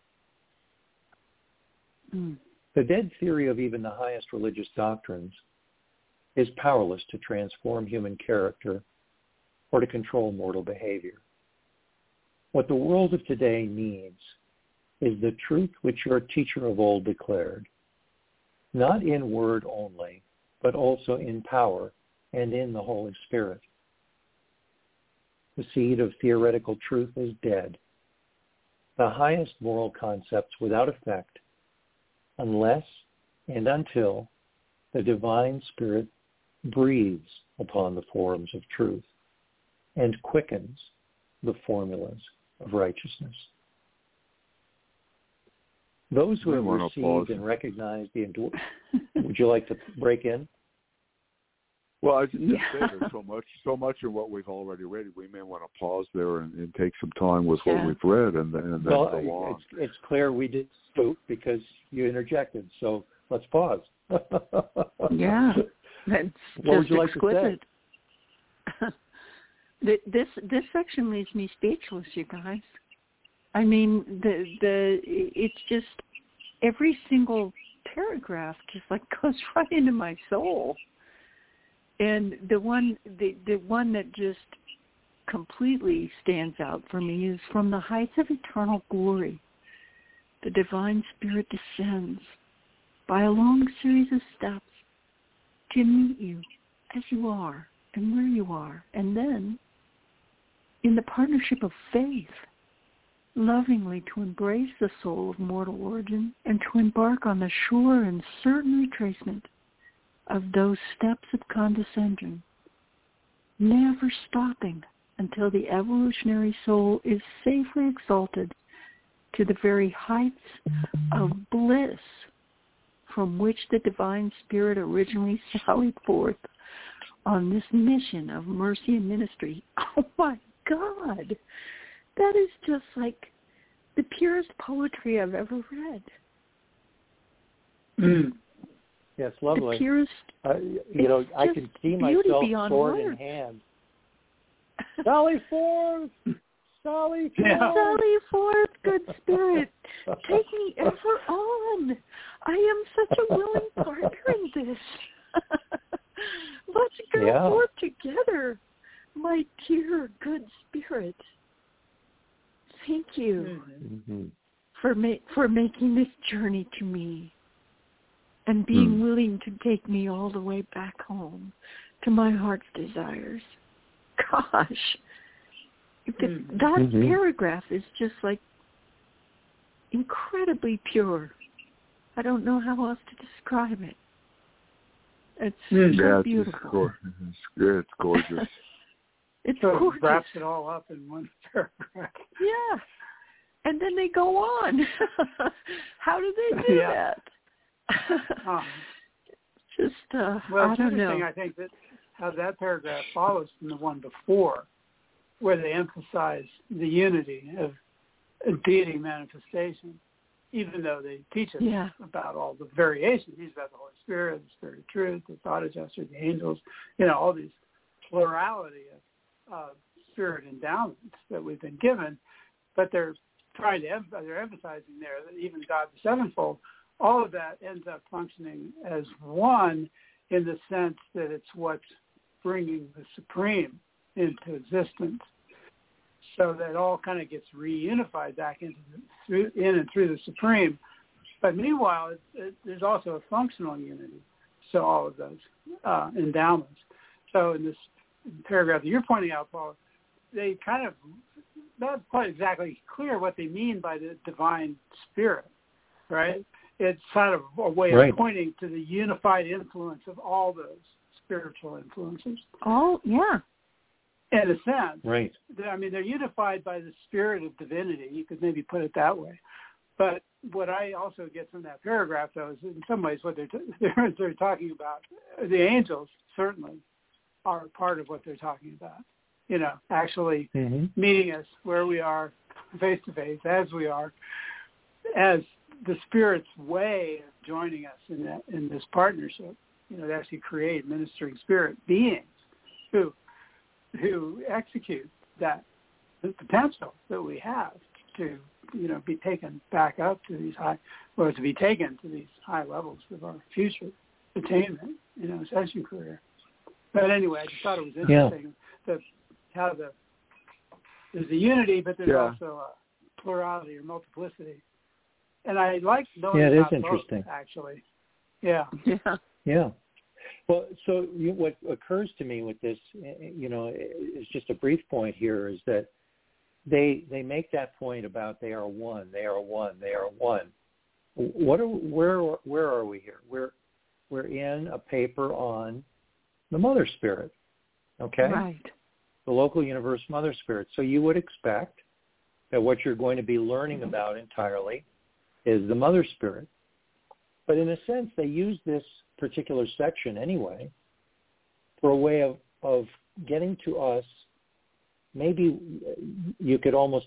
The dead theory of even the highest religious doctrines is powerless to transform human character or to control mortal behavior. What the world of today needs is the truth which your teacher of old declared, not in word only, but also in power and in the Holy Spirit. The seed of theoretical truth is dead. The highest moral concepts without effect, unless and until the divine spirit breathes upon the forms of truth and quickens the formulas of righteousness. Those who have received and recognized the would you like to break in? Well, I was just going to say there's so much of what we've already read. We may want to pause there and take some time with what we've read and then go on. It's clear we did spook because you interjected, so let's pause. Yeah, that's what would you like exquisite. to say? This section leaves me speechless, you guys. I mean, it's just every single paragraph just like goes right into my soul. And the one that just completely stands out for me is from the heights of eternal glory, the divine spirit descends by a long series of steps to meet you as you are and where you are. And then, in the partnership of faith, lovingly to embrace the soul of mortal origin and to embark on the sure and certain retracement of those steps of condescension, never stopping until the evolutionary soul is safely exalted to the very heights of bliss from which the divine spirit originally sallied forth on this mission of mercy and ministry. Oh my God! That is just like the purest poetry I've ever read. Yes, lovely. The purest, I can see myself sword in hand. Sally forth! Sally forth! Yeah. Sally forth, good spirit. Take me ever on. I am such a willing partner in this. Let's go forth together, my dear good spirit. Thank you for making this journey to me and being willing to take me all the way back home to my heart's desires. Gosh, that paragraph is just like incredibly pure. I don't know how else to describe it. It's so beautiful. It's gorgeous. It's gorgeous. It wraps it all up in one paragraph. Yeah. And then they go on. How do they do that? Just, well, I it's don't interesting, know. I think, that how that paragraph follows from the one before, where they emphasize the unity of deity manifestation, even though they teach us about all the variations. He's about the Holy Spirit, the Spirit of Truth, the Thought Adjuster, the angels, all these plurality of spirit endowments that we've been given, but they're emphasizing there that even God the Sevenfold, all of that ends up functioning as one in the sense that it's what's bringing the Supreme into existence. So that all kind of gets reunified back in and through the Supreme. But meanwhile, there's also a functional unity. So all of those endowments. So in this paragraph that you're pointing out, Paul, they kind of not quite exactly clear what they mean by the divine spirit, right? It's kind of a way of pointing to the unified influence of all those spiritual influences. Oh, yeah. In a sense. Right. I mean, they're unified by the spirit of divinity. You could maybe put it that way. But what I also get from that paragraph, though, is in some ways what they're talking about. The angels certainly are part of what they're talking about. Actually meeting us where we are, face to face, as we are, as the Spirit's way of joining us in this partnership. To actually create ministering spirit beings who execute that the potential that we have to be taken back up to these to be taken to these high levels of our future attainment, ascension career. But anyway, I just thought it was interesting how there's a unity, but there's also a plurality or multiplicity. And I like knowing about both, actually. Yeah. Well, so what occurs to me with this, is just a brief point here, is that they make that point about they are one, they are one, they are one. Where are we here? We're in a paper on the Mother Spirit, okay? Right. The local universe Mother Spirit. So you would expect that what you're going to be learning about entirely is the Mother Spirit. But in a sense, they use this particular section anyway for a way of getting to us. Maybe you could almost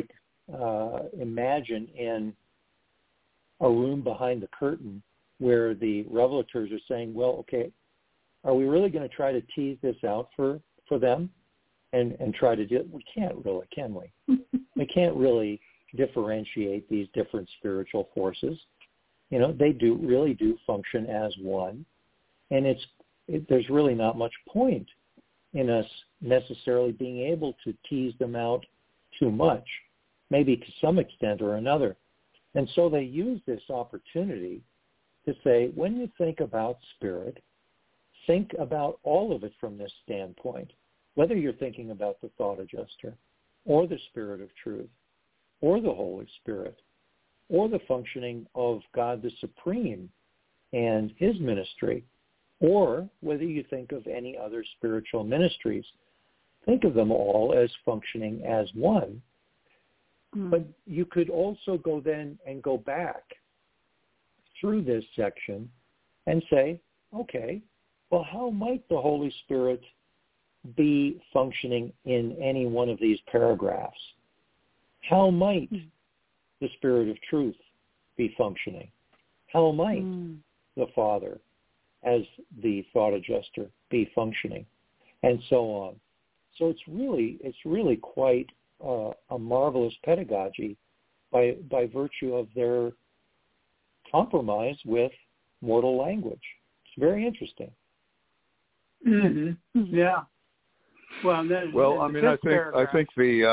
imagine in a room behind the curtain where the revelators are saying, well, okay, are we really going to try to tease this out for them and try to do it? We can't really, can we? We can't really differentiate these different spiritual forces. They really do function as one, and there's really not much point in us necessarily being able to tease them out too much, maybe to some extent or another. And so they use this opportunity to say, when you think about spirit, think about all of it from this standpoint, whether you're thinking about the thought adjuster or the Spirit of truth or the Holy Spirit or the functioning of God the Supreme and his ministry, or whether you think of any other spiritual ministries. Think of them all as functioning as one. But you could also go then and go back through this section and say, okay, well, how might the Holy Spirit be functioning in any one of these paragraphs? How might the Spirit of truth be functioning? How might the Father, as the thought adjuster, be functioning? And so on. So it's really quite a marvelous pedagogy by virtue of their compromise with mortal language. It's very interesting. Mm-hmm. Yeah. Well, I think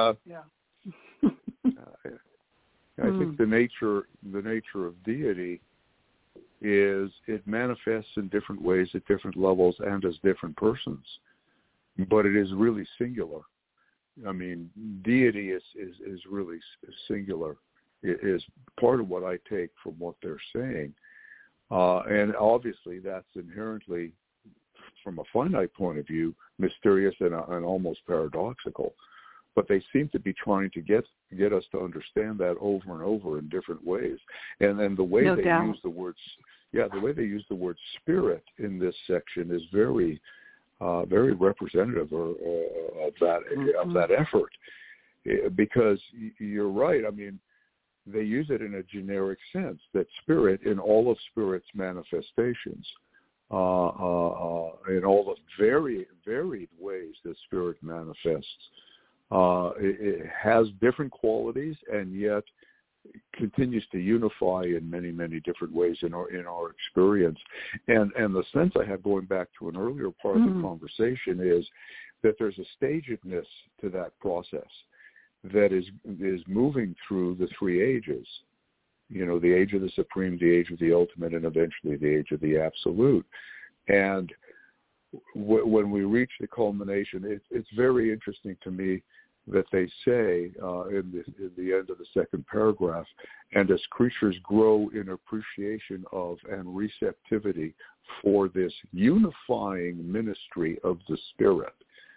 the nature of deity is it manifests in different ways at different levels and as different persons, but it is really singular. I mean, deity is really singular. It is part of what I take from what they're saying, and obviously that's inherently, from a finite point of view, mysterious and almost paradoxical. But they seem to be trying to get us to understand that over and over in different ways. And then the way use the words, the way they use the word spirit in this section is very, very representative of that effort. Because you're right. I mean, they use it in a generic sense, that spirit, in all of spirit's manifestations, in all the very varied ways that spirit manifests, it has different qualities, and yet continues to unify in many, many different ways in our experience. And the sense I have, going back to an earlier part of the conversation, is that there's a stagedness to that process that is moving through the three ages. The age of the Supreme, the age of the Ultimate, and eventually the age of the Absolute. And when we reach the culmination, it's very interesting to me that they say in the end of the second paragraph, and as creatures grow in appreciation of and receptivity for this unifying ministry of the Spirit.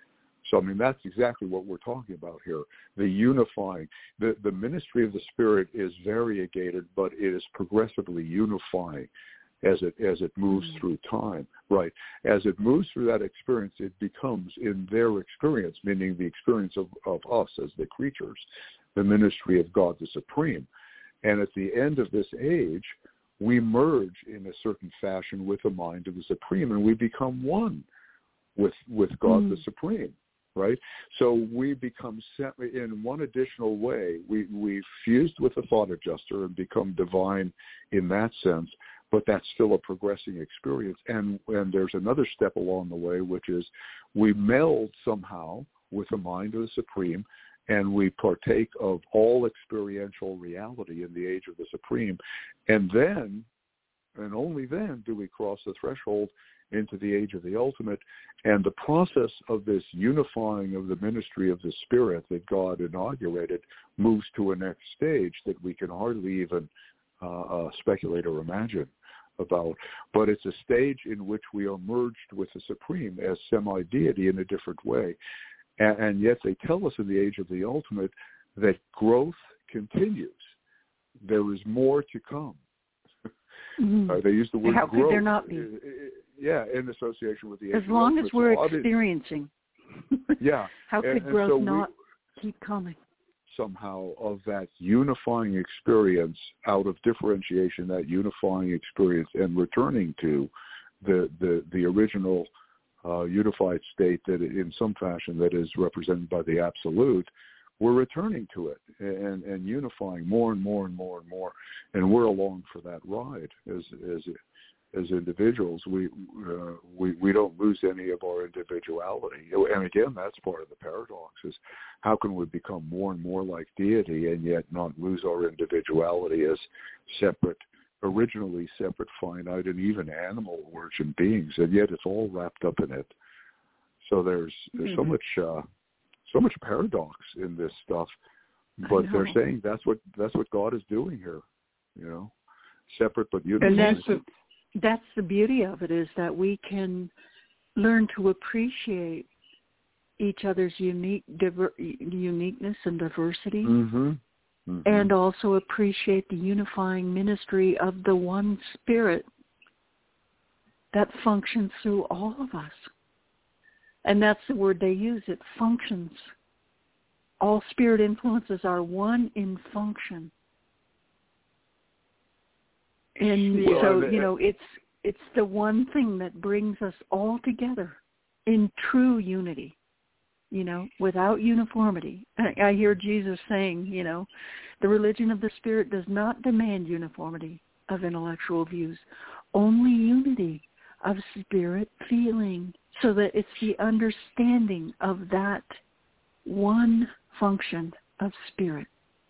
So, I mean, that's exactly what we're talking about here. The unifying. The ministry of the Spirit is variegated, but it is progressively unifying as it moves through time, right? As it moves through that experience, it becomes, in their experience, meaning the experience of us as the creatures, the ministry of God the Supreme. And at the end of this age, we merge in a certain fashion with the mind of the Supreme, and we become one with God the Supreme, right? So we become, in one additional way, we fused with the thought adjuster and become divine in that sense, but that's still a progressing experience. And there's another step along the way, which is we meld somehow with the mind of the Supreme, and we partake of all experiential reality in the age of the Supreme. And then, and only then, do we cross the threshold into the age of the ultimate. And the process of this unifying of the ministry of the Spirit that God inaugurated moves to a next stage that we can hardly even speculate or imagine about. But it's a stage in which we are merged with the Supreme as semi-deity in a different way. And yet they tell us in the age of the ultimate that growth continues. There is more to come. They use the word How growth. could there not be? Yeah, in association with the age as of the long ultimate. as we're So experiencing. Yeah. How could growth so not keep coming? Somehow of that unifying experience out of differentiation, that unifying experience, and returning to the original unified state that in some fashion that is represented by the absolute, we're returning to it and unifying more and more and more and more, and we're along for that ride as individuals. We don't lose any of our individuality, and again, that's part of the paradox: is how can we become more and more like deity and yet not lose our individuality as separate, originally separate, finite, and even animal origin beings, and yet it's all wrapped up in it. So there's so much paradox in this stuff, but they're saying that's what God is doing here, separate but unified. And that's the beauty of it, is that we can learn to appreciate each other's uniqueness and diversity, and also appreciate the unifying ministry of the one Spirit that functions through all of us. And that's the word they use, it functions. All Spirit influences are one in function. And so, it's the one thing that brings us all together in true unity, without uniformity. I hear Jesus saying, the religion of the Spirit does not demand uniformity of intellectual views, only unity of spirit feeling, so that it's the understanding of that one function of spirit.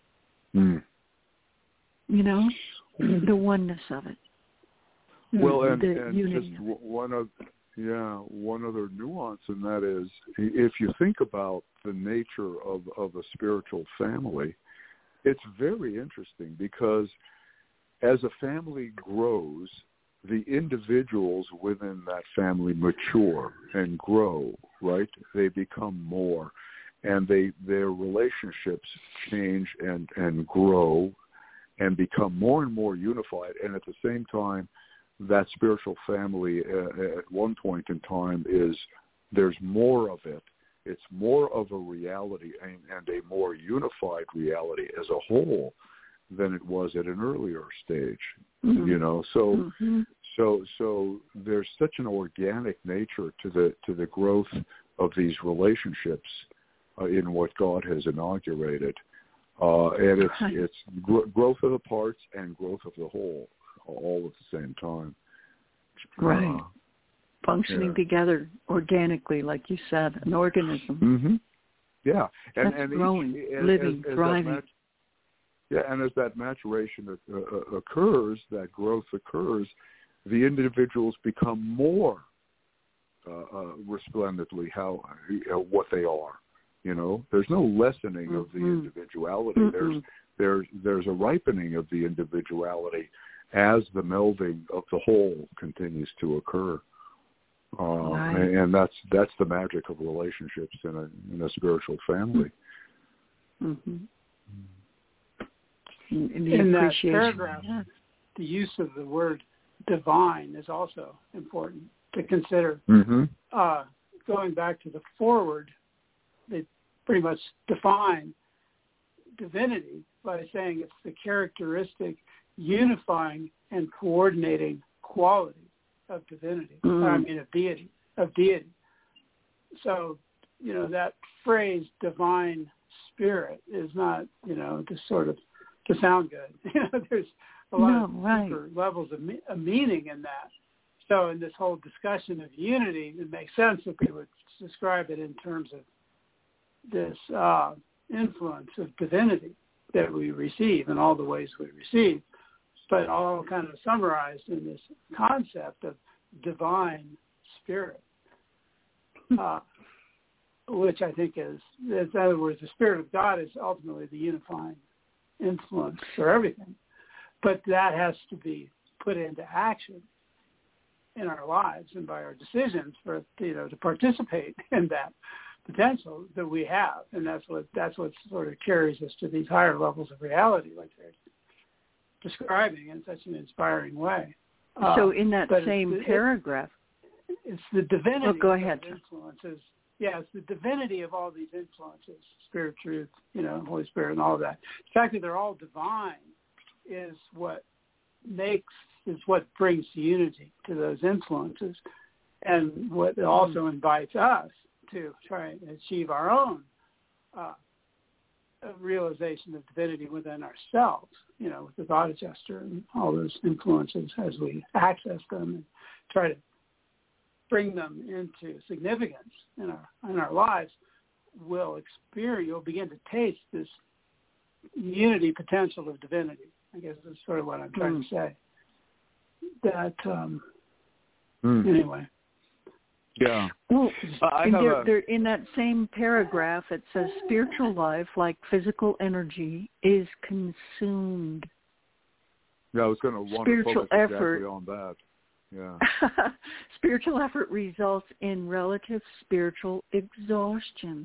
The oneness of it. Well, and unity. just one other nuance, and that is, if you think about the nature of a spiritual family, it's very interesting because as a family grows, the individuals within that family mature and grow, right? They become more, and their relationships change and grow and become more and more unified. And at the same time, that spiritual family at one point in time there's more of it. It's more of a reality and a more unified reality as a whole than it was at an earlier stage. So there's such an organic nature to the growth of these relationships in what God has inaugurated. And it's growth of the parts and growth of the whole, all at the same time. Right. Functioning together organically, like you said, an organism. Yeah. That's growing, living, thriving. And as that maturation occurs, that growth occurs, the individuals become more resplendently what they are. There's no lessening of the individuality. There's a ripening of the individuality as the melding of the whole continues to occur. and that's the magic of relationships in a spiritual family. Mm-hmm. In that paragraph, the use of the word divine is also important to consider. Mm-hmm. Going back to the foreword, they pretty much define divinity by saying it's the characteristic, unifying, and coordinating quality of divinity. Of deity. So, that phrase "divine spirit" is not, just sort of to sound good. There's a lot of deeper levels of meaning in that. So in this whole discussion of unity, it makes sense that they would describe it in terms of this influence of divinity that we receive in all the ways we receive, but all kind of summarized in this concept of divine spirit, which I think is, in other words, the Spirit of God is ultimately the unifying influence for everything. But that has to be put into action in our lives and by our decisions for to participate in that potential that we have, and that's what sort of carries us to these higher levels of reality, like they're describing in such an inspiring way. So in that same paragraph, it's the divinity of influences. Yeah, it's the divinity of all these influences, spirit, truth, Holy Spirit, and all of that. The fact that they're all divine is what brings unity to those influences, and what also invites us to try and achieve our own realization of divinity within ourselves, with the thought adjuster and all those influences as we access them and try to bring them into significance in our lives. You'll begin to taste this unity potential of divinity. I guess that's sort of what I'm trying to say. That anyway. Yeah. Well, in that same paragraph, it says spiritual life, like physical energy, is consumed. Yeah, I was going to want to focus exactly on that. Yeah. Spiritual effort results in relative spiritual exhaustion.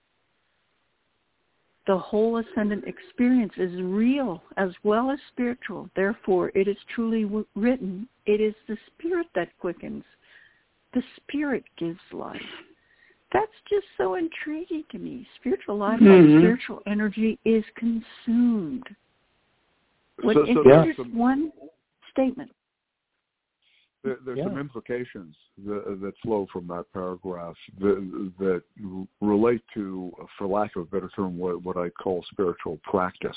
The whole ascendant experience is real as well as spiritual. Therefore, it is truly written, it is the spirit that quickens. The spirit gives life. That's just so intriguing to me. Spiritual life, like spiritual energy, is consumed. Just one statement. There's some implications that flow from that paragraph that relate to, for lack of a better term, what I call spiritual practice.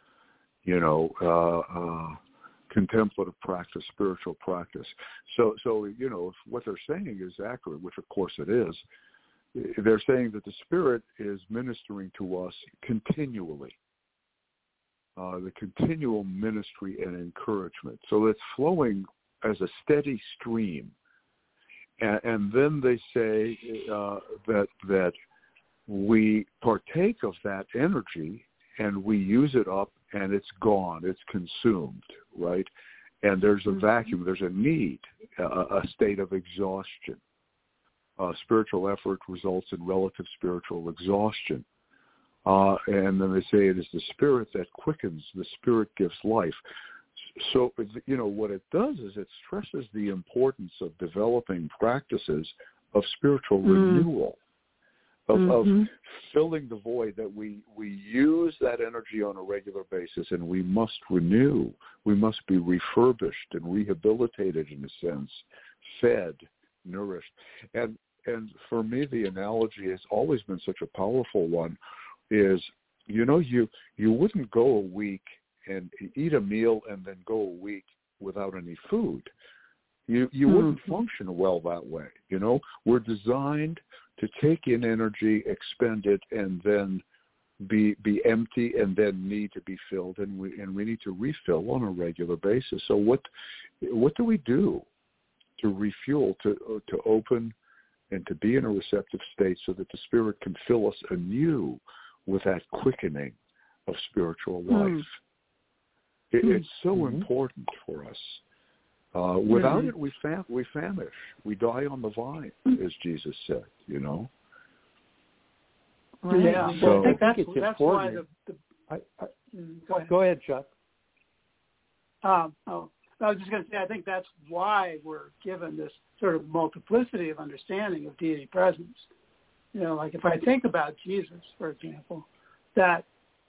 Contemplative practice, spiritual practice. So if what they're saying is accurate, which of course it is, they're saying that the Spirit is ministering to us continually. The continual ministry and encouragement. So it's flowing as a steady stream. And then they say that we partake of that energy and we use it up and it's gone, it's consumed, right? And there's a vacuum, there's a need, a state of exhaustion. Spiritual effort results in relative spiritual exhaustion. And then they say it is the Spirit that quickens, the Spirit gives life. So, what it does is it stresses the importance of developing practices of spiritual renewal, of filling the void, that we use that energy on a regular basis, and we must renew. We must be refurbished and rehabilitated, in a sense, fed, nourished. And for me, the analogy has always been such a powerful one, is, you wouldn't go a week and eat a meal and then go a week without any food. You wouldn't function well that way. We're designed to take in energy, expend it, and then be empty, and then need to be filled, and we need to refill on a regular basis. So what do we do to refuel, to open, and to be in a receptive state so that the Spirit can fill us anew with that quickening of spiritual life? It's so important for us. Without it, we famish. We die on the vine, as Jesus said, Right. Yeah. So I think it's that's why important. go ahead, Chuck. I was just going to say, I think that's why we're given this sort of multiplicity of understanding of deity presence. Like if I think about Jesus, for example, that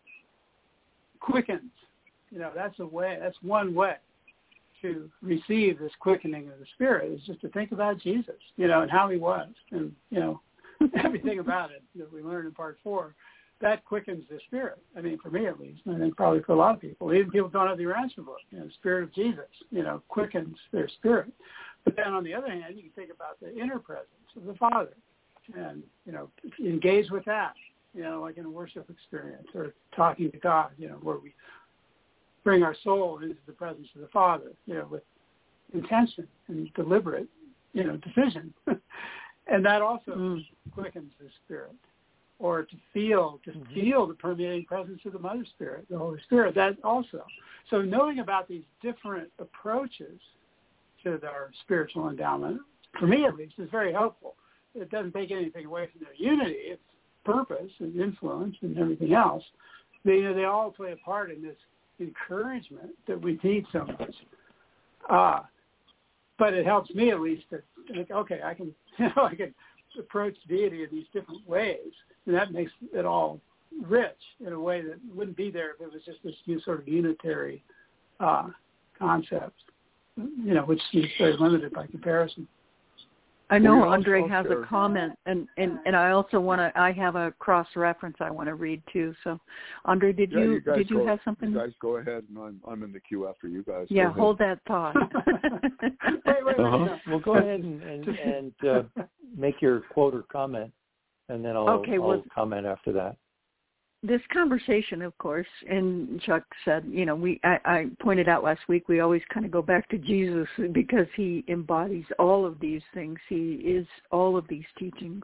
quickens. That's one way to receive this quickening of the Spirit is just to think about Jesus, and how he was, and everything about it that we learned in Part 4. That quickens the Spirit. I mean, for me at least, and I think probably for a lot of people. Even people who don't have the Urantia book, the Spirit of Jesus, quickens their spirit. But then on the other hand, you can think about the inner presence of the Father, and engage with that, like in a worship experience or talking to God, where we bring our soul into the presence of the Father, with intention and deliberate, decision, and that also quickens the Spirit. Or to feel the permeating presence of the Mother Spirit, the Holy Spirit, that also. So knowing about these different approaches to our spiritual endowment, for me at least, is very helpful. It doesn't take anything away from their unity, its purpose and influence and everything else. They all play a part in this encouragement that we need so much. But it helps me at least to think, okay, I can approach deity in these different ways, and that makes it all rich in a way that wouldn't be there if it was just this sort of unitary concept, which is very limited by comparison. I know Andre has a comment, and I also I have a cross reference I want to read too. So, Andre, did you have something? You guys go ahead, and I'm in the queue after you guys. Yeah, hold that thought. wait. Well, go ahead and make your quote or comment, and then I'll comment after that. This conversation, of course, and Chuck said, I pointed out last week, we always kind of go back to Jesus because he embodies all of these things. He is all of these teachings.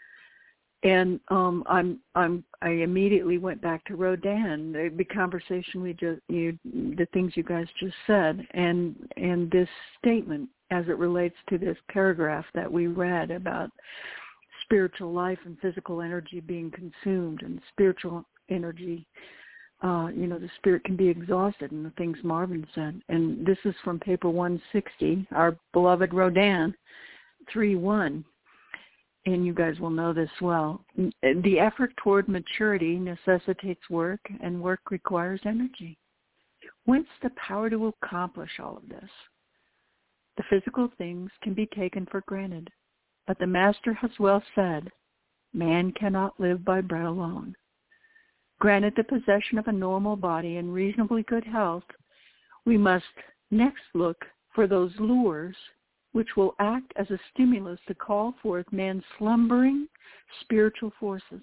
And I immediately went back to Rodin, the conversation the things you guys just said, and this statement as it relates to this paragraph that we read about spiritual life and physical energy being consumed, and spiritual energy, the spirit can be exhausted, and the things Marvin said. And this is from paper 160, our beloved Rodin, 3:1. And you guys will know this well. The effort toward maturity necessitates work, and work requires energy. Whence the power to accomplish all of this? The physical things can be taken for granted, but the Master has well said, man cannot live by bread alone. Granted the possession of a normal body and reasonably good health, we must next look for those lures which will act as a stimulus to call forth man's slumbering spiritual forces.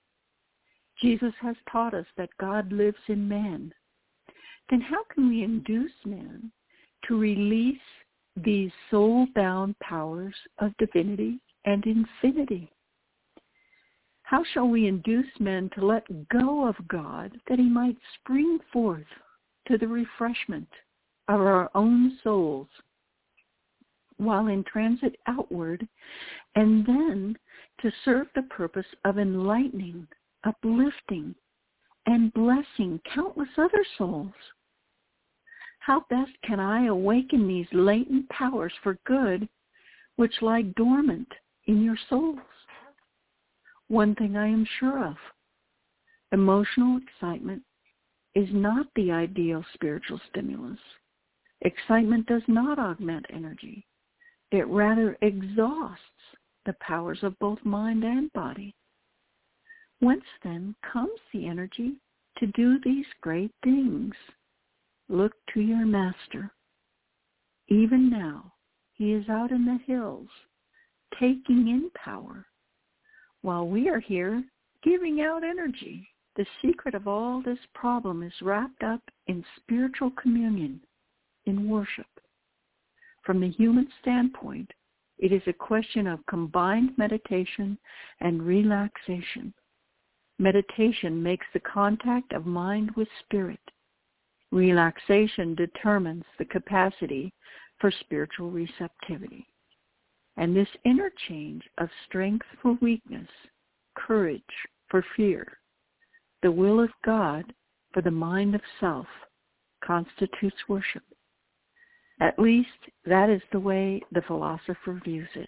Jesus has taught us that God lives in man. Then how can we induce man to release these soul-bound powers of divinity and infinity? How shall we induce men to let go of God that he might spring forth to the refreshment of our own souls while in transit outward, and then to serve the purpose of enlightening, uplifting, and blessing countless other souls? How best can I awaken these latent powers for good which lie dormant in your souls? One thing I am sure of, emotional excitement is not the ideal spiritual stimulus. Excitement does not augment energy. It rather exhausts the powers of both mind and body. Whence then comes the energy to do these great things? Look to your Master. Even now, he is out in the hills, taking in power, while we are here giving out energy. The secret of all this problem is wrapped up in spiritual communion, in worship. From the human standpoint, it is a question of combined meditation and relaxation. Meditation makes the contact of mind with spirit. Relaxation determines the capacity for spiritual receptivity. And this interchange of strength for weakness, courage for fear, the will of God for the mind of self constitutes worship. At least that is the way the philosopher views it.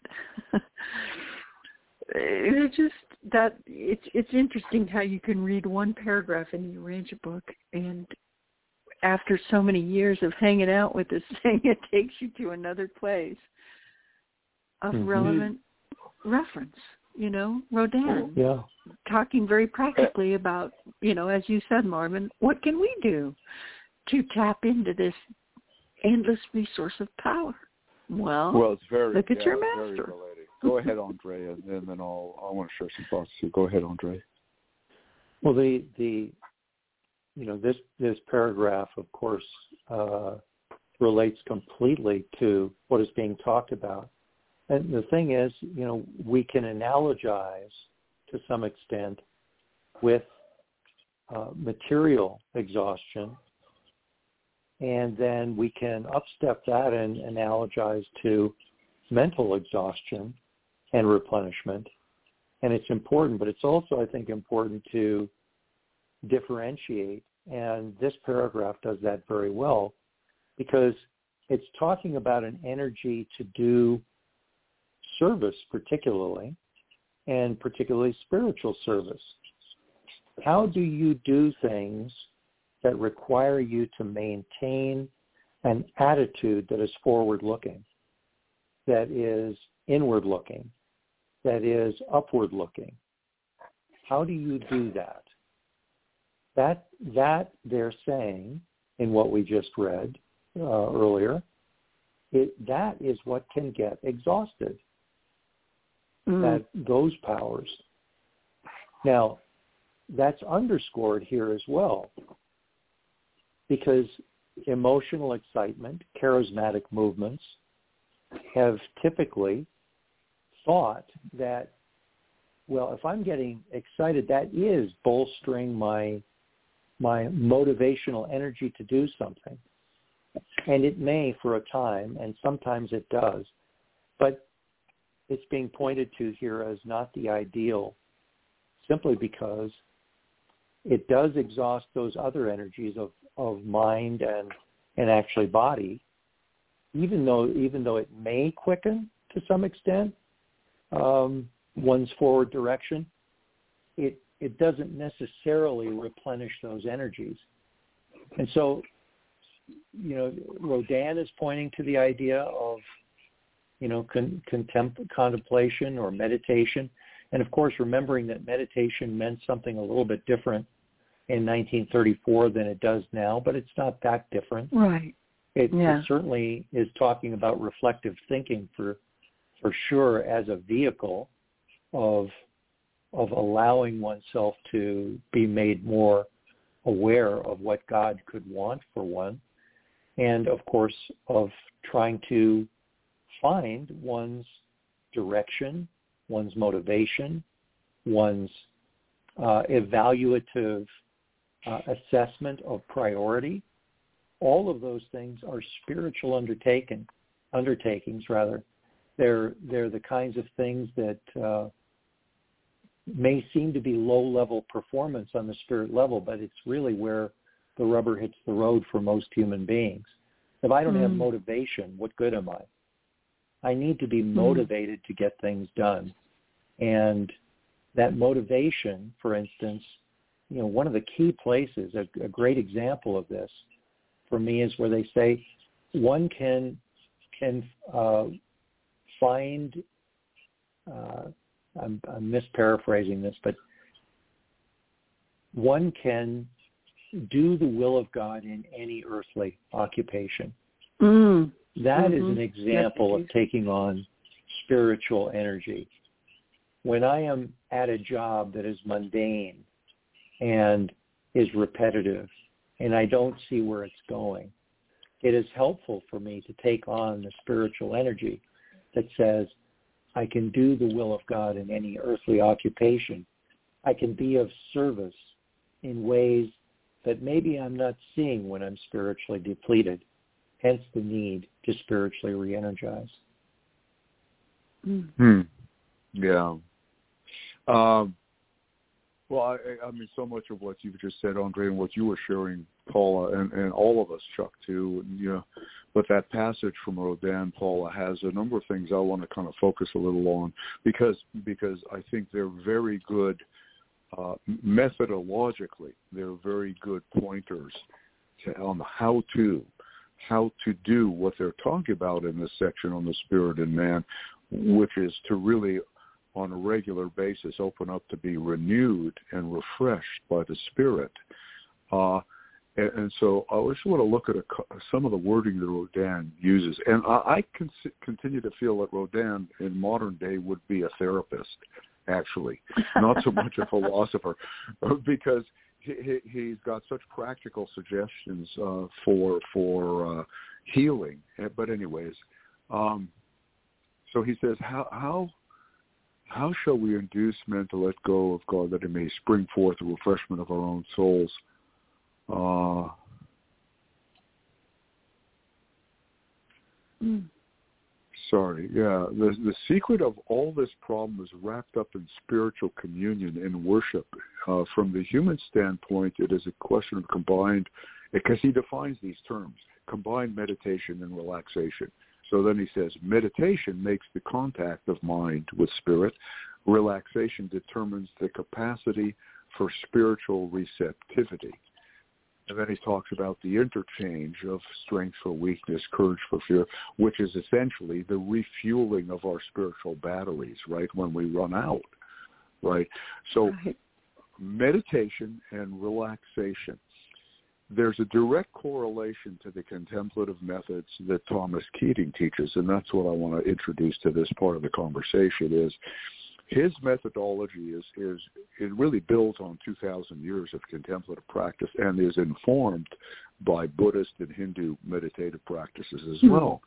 It's interesting how you can read one paragraph in the Urantia book, and after so many years of hanging out with this thing, it takes you to another place of relevant reference. Rodin, talking very practically about, as you said, Marvin, what can we do to tap into this endless resource of power? Well, it's very, look at your very master. related. Go ahead, Andre, and then I want to share some thoughts too. Go ahead, Andre. Well, this paragraph, of course, relates completely to what is being talked about. And the thing is, we can analogize to some extent with material exhaustion, and then we can upstep that and analogize to mental exhaustion and replenishment. And it's important, but it's also, I think, important to differentiate. And this paragraph does that very well, because it's talking about an energy to do service, particularly, and particularly spiritual service. How do you do things that require you to maintain an attitude that is forward-looking, that is inward-looking, that is upward-looking? How do you do that? That they're saying, in what we just read earlier, that is what can get exhausted. That those powers. Now, that's underscored here as well, because emotional excitement, charismatic movements have typically thought that, well, if I'm getting excited, that is bolstering my motivational energy to do something. And it may for a time, and sometimes it does, but it's being pointed to here as not the ideal, simply because it does exhaust those other energies of mind and actually body, even though it may quicken to some extent one's forward direction, it doesn't necessarily replenish those energies. And so, Rodin is pointing to the idea of contemplation or meditation. And of course, remembering that meditation meant something a little bit different in 1934 than it does now, but it's not that different. Right. It certainly is talking about reflective thinking for sure, as a vehicle of allowing oneself to be made more aware of what God could want for one, and of course of trying to find one's direction, one's motivation, one's evaluative assessment of priority. All of those things are spiritual undertakings. They're the kinds of things that may seem to be low-level performance on the spirit level, but it's really where the rubber hits the road for most human beings. If I don't have motivation, what good am I? I need to be motivated to get things done. And that motivation, for instance, one of the key places, a great example of this for me is where they say one can find, I'm misparaphrasing this, but one can do the will of God in any earthly occupation. That is an example of taking on spiritual energy. When I am at a job that is mundane and is repetitive and I don't see where it's going, it is helpful for me to take on the spiritual energy that says, I can do the will of God in any earthly occupation. I can be of service in ways that maybe I'm not seeing when I'm spiritually depleted. hence the need to spiritually re-energize. Yeah. Well, I mean, so much of what you've just said, Andre, and what you were sharing, Paula, and all of us, Chuck, too, and, you know, but that passage from Rodin, Paula, has a number of things I want to kind of focus a little on because I think they're very good methodologically. They're very good pointers on how to do what they're talking about in this section on the spirit and man, which is to really, on a regular basis, open up to be renewed and refreshed by the Spirit. And so I just want to look at some of the wording that Rodin uses. And I continue to feel that Rodin in modern day would be a therapist, actually, not so much a philosopher, because he's got such practical suggestions for healing. But anyways, so he says, how shall we induce men to let go of God that it may spring forth the refreshment of our own souls? The secret of all this problem is wrapped up in spiritual communion and worship. From the human standpoint, it is a question of combined, because he defines these terms, combined meditation and relaxation. So then he says, meditation makes the contact of mind with spirit. Relaxation determines the capacity for spiritual receptivity. And then he talks about the interchange of strength for weakness, courage for fear, which is essentially the refueling of our spiritual batteries, right, when we run out, right? So meditation and relaxation. There's a direct correlation to the contemplative methods that Thomas Keating teaches, and that's what I want to introduce to this part of the conversation. Is his methodology it really builds on 2,000 years of contemplative practice and is informed by Buddhist and Hindu meditative practices as well.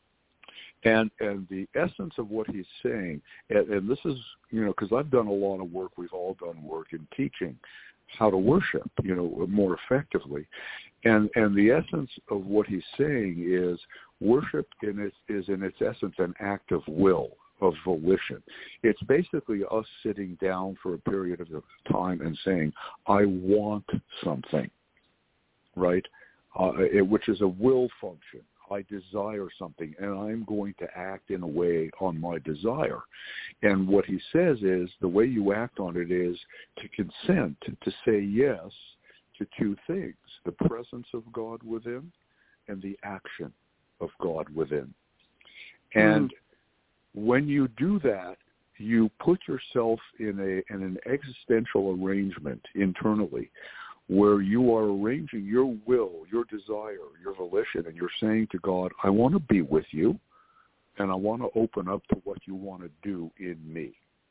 And the essence of what he's saying, and this is, you know, because I've done a lot of work, we've all done work in teaching how to worship, you know, more effectively. And the essence of what he's saying is worship is in its essence an act of will, of volition. It's basically us sitting down for a period of time and saying, I want something, right? Which is a will function. I desire something, and I'm going to act in a way on my desire. And what he says is the way you act on it is to consent, to say yes to two things, the presence of God within and the action of God within. And when you do that, you put yourself in an existential arrangement internally where you are arranging your will, your desire, your volition, and you're saying to God, I want to be with you, and I want to open up to what you want to do in me.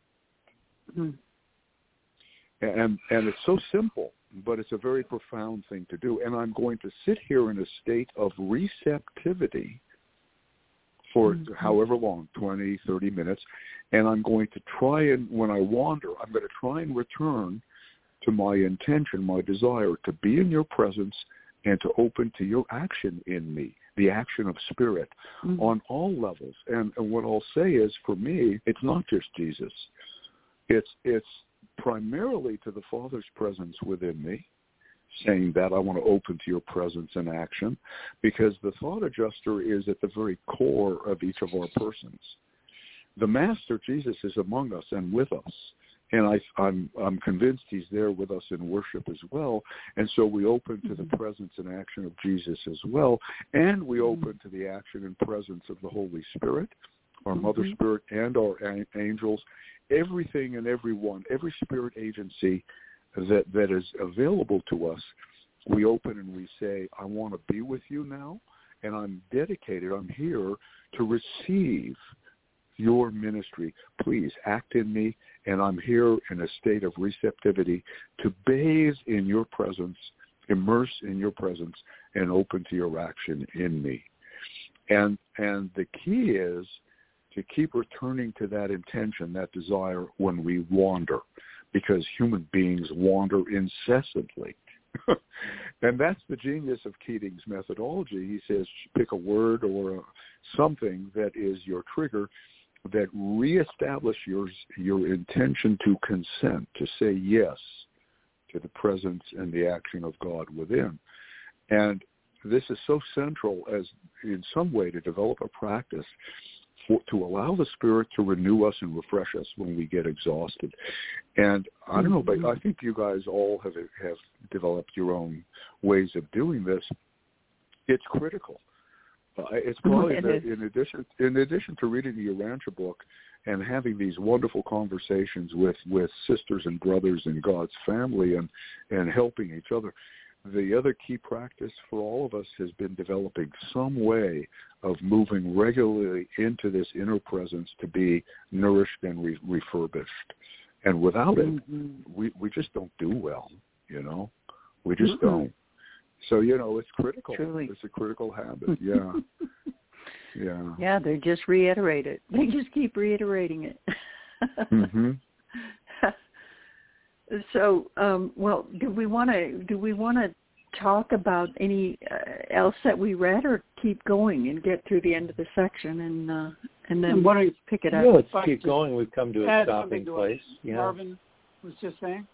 And it's so simple, but it's a very profound thing to do. And I'm going to sit here in a state of receptivity for however long, 20, 30 minutes, and I'm going to try and, when I wander, I'm going to try and return to my intention, my desire to be in your presence and to open to your action in me, the action of spirit on all levels. And what I'll say is, for me, it's not just Jesus. It's primarily to the Father's presence within me, saying that I want to open to your presence and action, because the thought adjuster is at the very core of each of our persons. The Master, Jesus, is among us and with us. And I'm convinced he's there with us in worship as well. And so we open to the presence and action of Jesus as well. And we open to the action and presence of the Holy Spirit, our Mother Spirit, and our angels, everything and everyone, every spirit agency that is available to us. We open and we say, I want to be with you now, and I'm dedicated, I'm here to receive your ministry. Please act in me, and I'm here in a state of receptivity to bathe in your presence, immerse in your presence, and open to your action in me. And the key is to keep returning to that intention, that desire when we wander, because human beings wander incessantly. And that's the genius of Keating's methodology. He says pick a word or something that is your trigger that reestablish your intention to consent, to say yes to the presence and the action of God within. And this is so central as in some way to develop a practice to allow the Spirit to renew us and refresh us when we get exhausted. And I don't know, but I think you guys all have developed your own ways of doing this. It's critical. It's probably in addition to reading the Urantia book and having these wonderful conversations with sisters and brothers in God's family and helping each other. The other key practice for all of us has been developing some way of moving regularly into this inner presence to be nourished and refurbished. And without it, we just don't do well, We just don't. So, it's critical. Truly. It's a critical habit, yeah. Yeah. Yeah, they just reiterate it. They just keep reiterating it. So, do we want to talk about any else that we read, or keep going and get through the end of the section and then pick it up? Yeah, let's keep going. We've come to a stopping place. Marvin was just saying.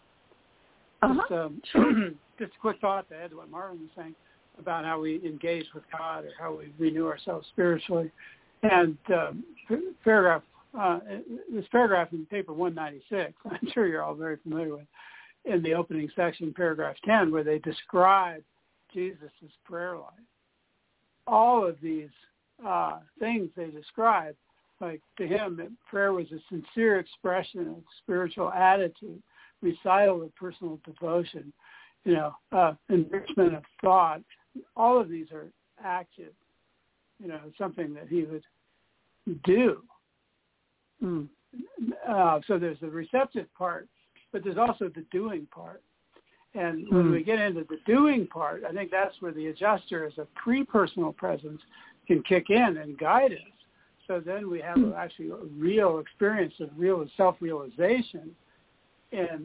Just a quick thought to add to what Marvin was saying about how we engage with God or how we renew ourselves spiritually. And this paragraph in paper 196, I'm sure you're all very familiar with, in the opening section, paragraph 10, where they describe Jesus' prayer life. All of these things they describe, like to him, that prayer was a sincere expression of spiritual attitude, recital of personal devotion, enrichment of thought. All of these are active, something that he would do. So there's the receptive part, but there's also the doing part. And when we get into the doing part, I think that's where the adjuster as a pre-personal presence can kick in and guide us. So then we have actually a real experience of real self-realization in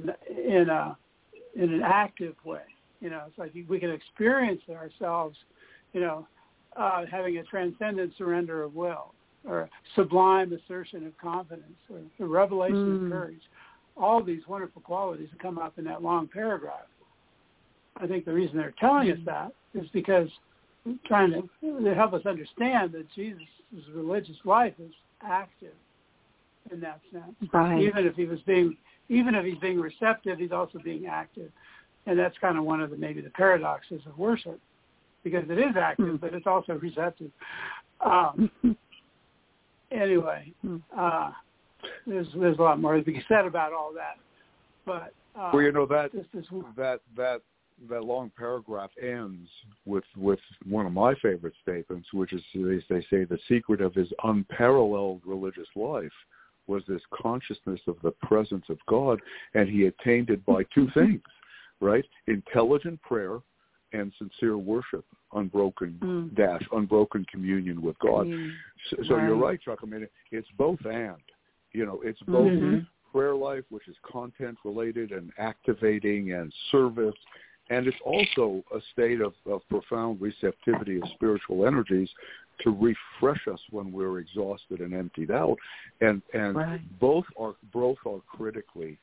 an active way. It's like we can experience ourselves, having a transcendent surrender of will, or sublime assertion of confidence, or the revelation of courage. All these wonderful qualities that come up in that long paragraph. I think the reason they're telling us that is because they're trying to help us understand that Jesus' religious life is active in that sense. Right. Even if he's being receptive, he's also being active. And that's kind of one of maybe the paradoxes of worship, because it is active, but it's also receptive. Anyway, there's a lot more to be said about all that. But that long paragraph ends with one of my favorite statements, which is they say the secret of his unparalleled religious life was this consciousness of the presence of God, and he attained it by two things, right? Intelligent prayer and sincere worship, unbroken communion with God. So you're right, Chuck. I mean, it's both and. It's both prayer life, which is content related and activating and service, and it's also a state of profound receptivity of spiritual energies to refresh us when we're exhausted and emptied out, and both are critically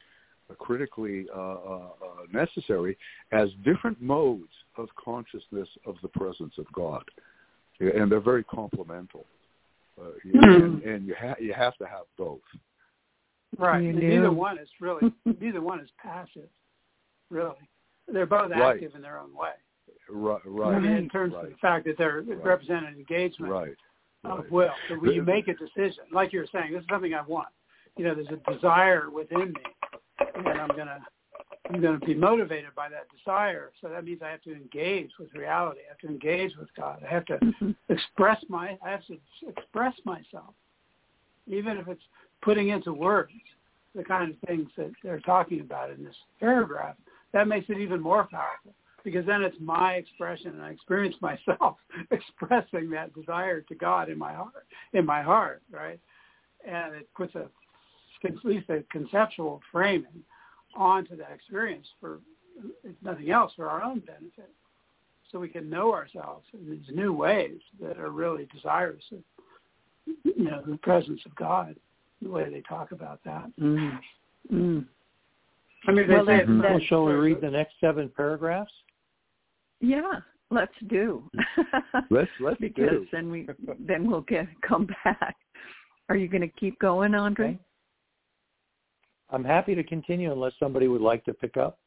necessary as different modes of consciousness of the presence of God, and they're very complementary. And you have to have both. Right. Neither one is passive. Really, they're both active in their own way. Right. I mean, in terms of the fact that they're represent an engagement of will. So when you make a decision, like you were saying, this is something I want. There's a desire within me, and I'm gonna be motivated by that desire. So that means I have to engage with reality. I have to engage with God. I have to express myself, even if it's putting into words the kind of things that they're talking about in this paragraph. That makes it even more powerful, because then it's my expression, and I experience myself expressing that desire to God in my heart, right? And it puts at least a conceptual framing onto that experience for if nothing else, for our own benefit, so we can know ourselves in these new ways that are really desirous of, the presence of God, the way they talk about that. Mm-hmm. Mm. I mean, they say well, shall we read the next 7 paragraphs? Yeah, let's do. Let's because do. then we'll come back. Are you going to keep going, Andre? Okay. I'm happy to continue unless somebody would like to pick up.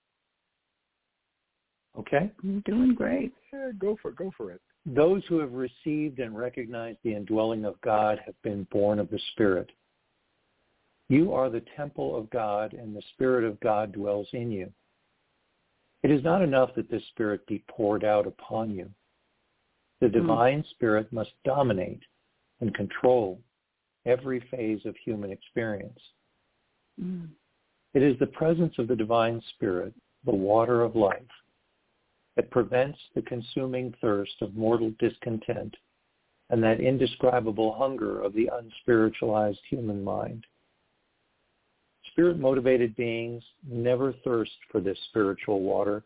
Okay? You're doing great. Yeah, go for it. Those who have received and recognized the indwelling of God have been born of the Spirit. You are the temple of God, and the Spirit of God dwells in you. It is not enough that this Spirit be poured out upon you. The divine Spirit must dominate and control every phase of human experience. Mm. It is the presence of the divine Spirit, the water of life, that prevents the consuming thirst of mortal discontent and that indescribable hunger of the unspiritualized human mind. Spirit-motivated beings never thirst for this spiritual water.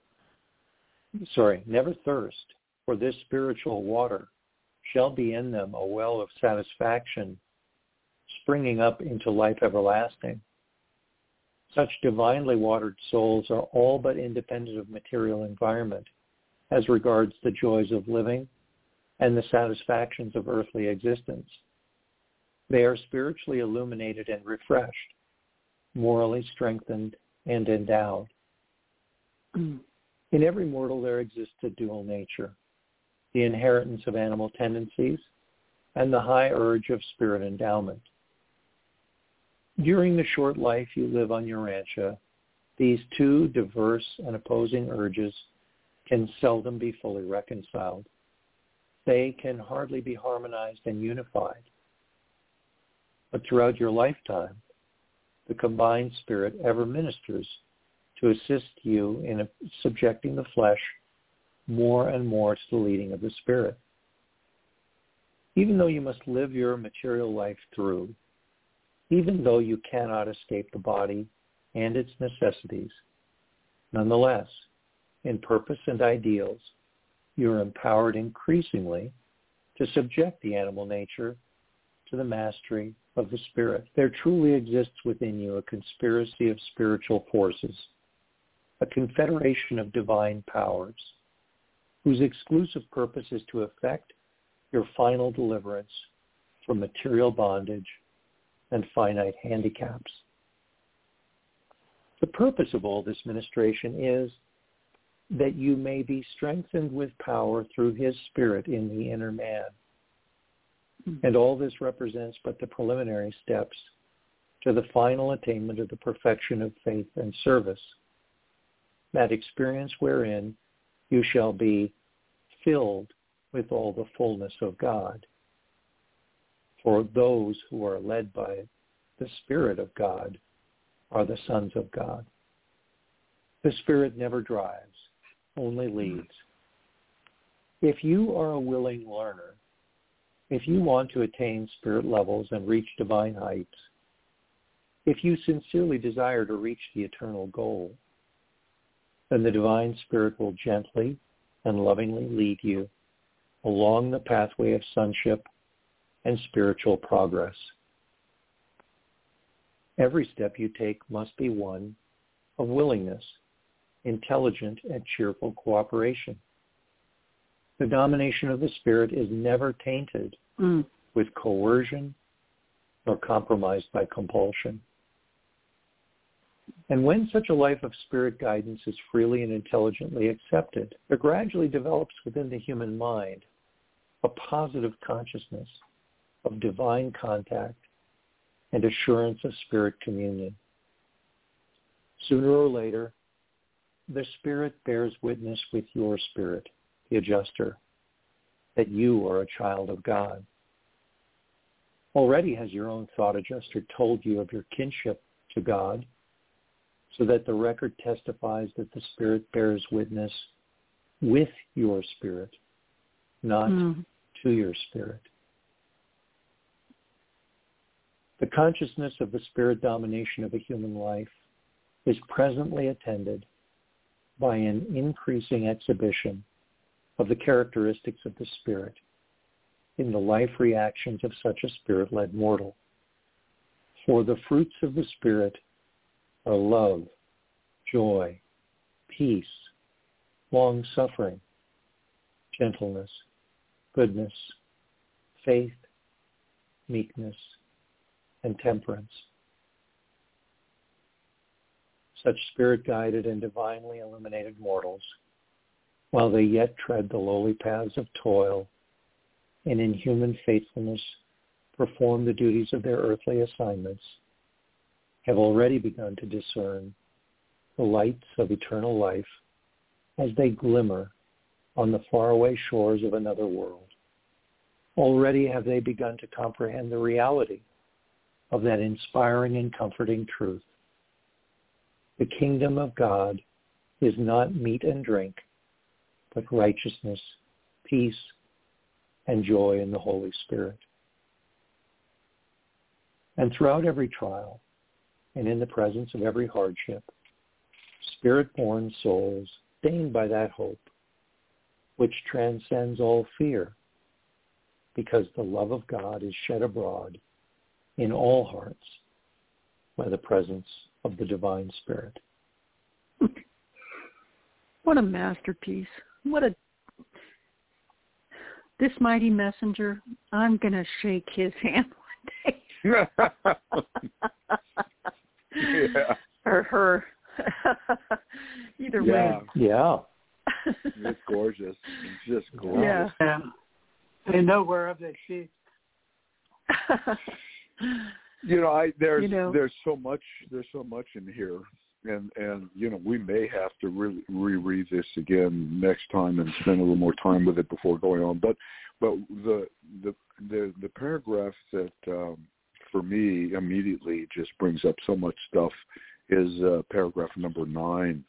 Never thirst for this spiritual water shall be in them a well of satisfaction springing up into life everlasting. Such divinely watered souls are all but independent of material environment as regards the joys of living and the satisfactions of earthly existence. They are spiritually illuminated and refreshed, morally strengthened and endowed. In every mortal there exists a dual nature, the inheritance of animal tendencies and the high urge of spirit endowment. During the short life you live on Urantia, these two diverse and opposing urges can seldom be fully reconciled. They can hardly be harmonized and unified. But throughout your lifetime, the combined spirit ever ministers to assist you in subjecting the flesh more and more to the leading of the spirit. Even though you must live your material life through, even though you cannot escape the body and its necessities, nonetheless, in purpose and ideals, you are empowered increasingly to subject the animal nature to the mastery of the spirit. There truly exists within you a conspiracy of spiritual forces, a confederation of divine powers, whose exclusive purpose is to effect your final deliverance from material bondage and finite handicaps. The purpose of all this ministration is that you may be strengthened with power through his spirit in the inner man. And all this represents but the preliminary steps to the final attainment of the perfection of faith and service, that experience wherein you shall be filled with all the fullness of God. For those who are led by the Spirit of God are the sons of God. The Spirit never drives, only leads. If you are a willing learner, if you want to attain spirit levels and reach divine heights, if you sincerely desire to reach the eternal goal, then the divine spirit will gently and lovingly lead you along the pathway of sonship and spiritual progress. Every step you take must be one of willingness, intelligent and cheerful cooperation. The domination of the spirit is never tainted with coercion nor compromised by compulsion. And when such a life of spirit guidance is freely and intelligently accepted, there gradually develops within the human mind a positive consciousness of divine contact and assurance of spirit communion. Sooner or later, the spirit bears witness with your spirit, the adjuster, that you are a child of God. Already has your own thought adjuster told you of your kinship to God, so that the record testifies that the spirit bears witness with your spirit, not to your spirit. The consciousness of the spirit domination of a human life is presently attended by an increasing exhibition of the characteristics of the Spirit in the life reactions of such a Spirit-led mortal. For the fruits of the Spirit are love, joy, peace, long-suffering, gentleness, goodness, faith, meekness, and temperance. Such Spirit-guided and divinely illuminated mortals, while they yet tread the lowly paths of toil and in human faithfulness perform the duties of their earthly assignments, have already begun to discern the lights of eternal life as they glimmer on the faraway shores of another world. Already have they begun to comprehend the reality of that inspiring and comforting truth. The kingdom of God is not meat and drink, but righteousness, peace, and joy in the Holy Spirit. And throughout every trial, and in the presence of every hardship, Spirit-born souls stained by that hope, which transcends all fear, because the love of God is shed abroad in all hearts by the presence of the divine Spirit. What a masterpiece. This mighty messenger, I'm going to shake his hand one day. Yeah. Or her. Either way. Yeah. It's gorgeous. It's just gorgeous. Yeah. They know whereof they see. There's so much in here, and we may have to reread this again next time and spend a little more time with it before going on. But the paragraph that for me immediately just brings up so much stuff is paragraph number 9.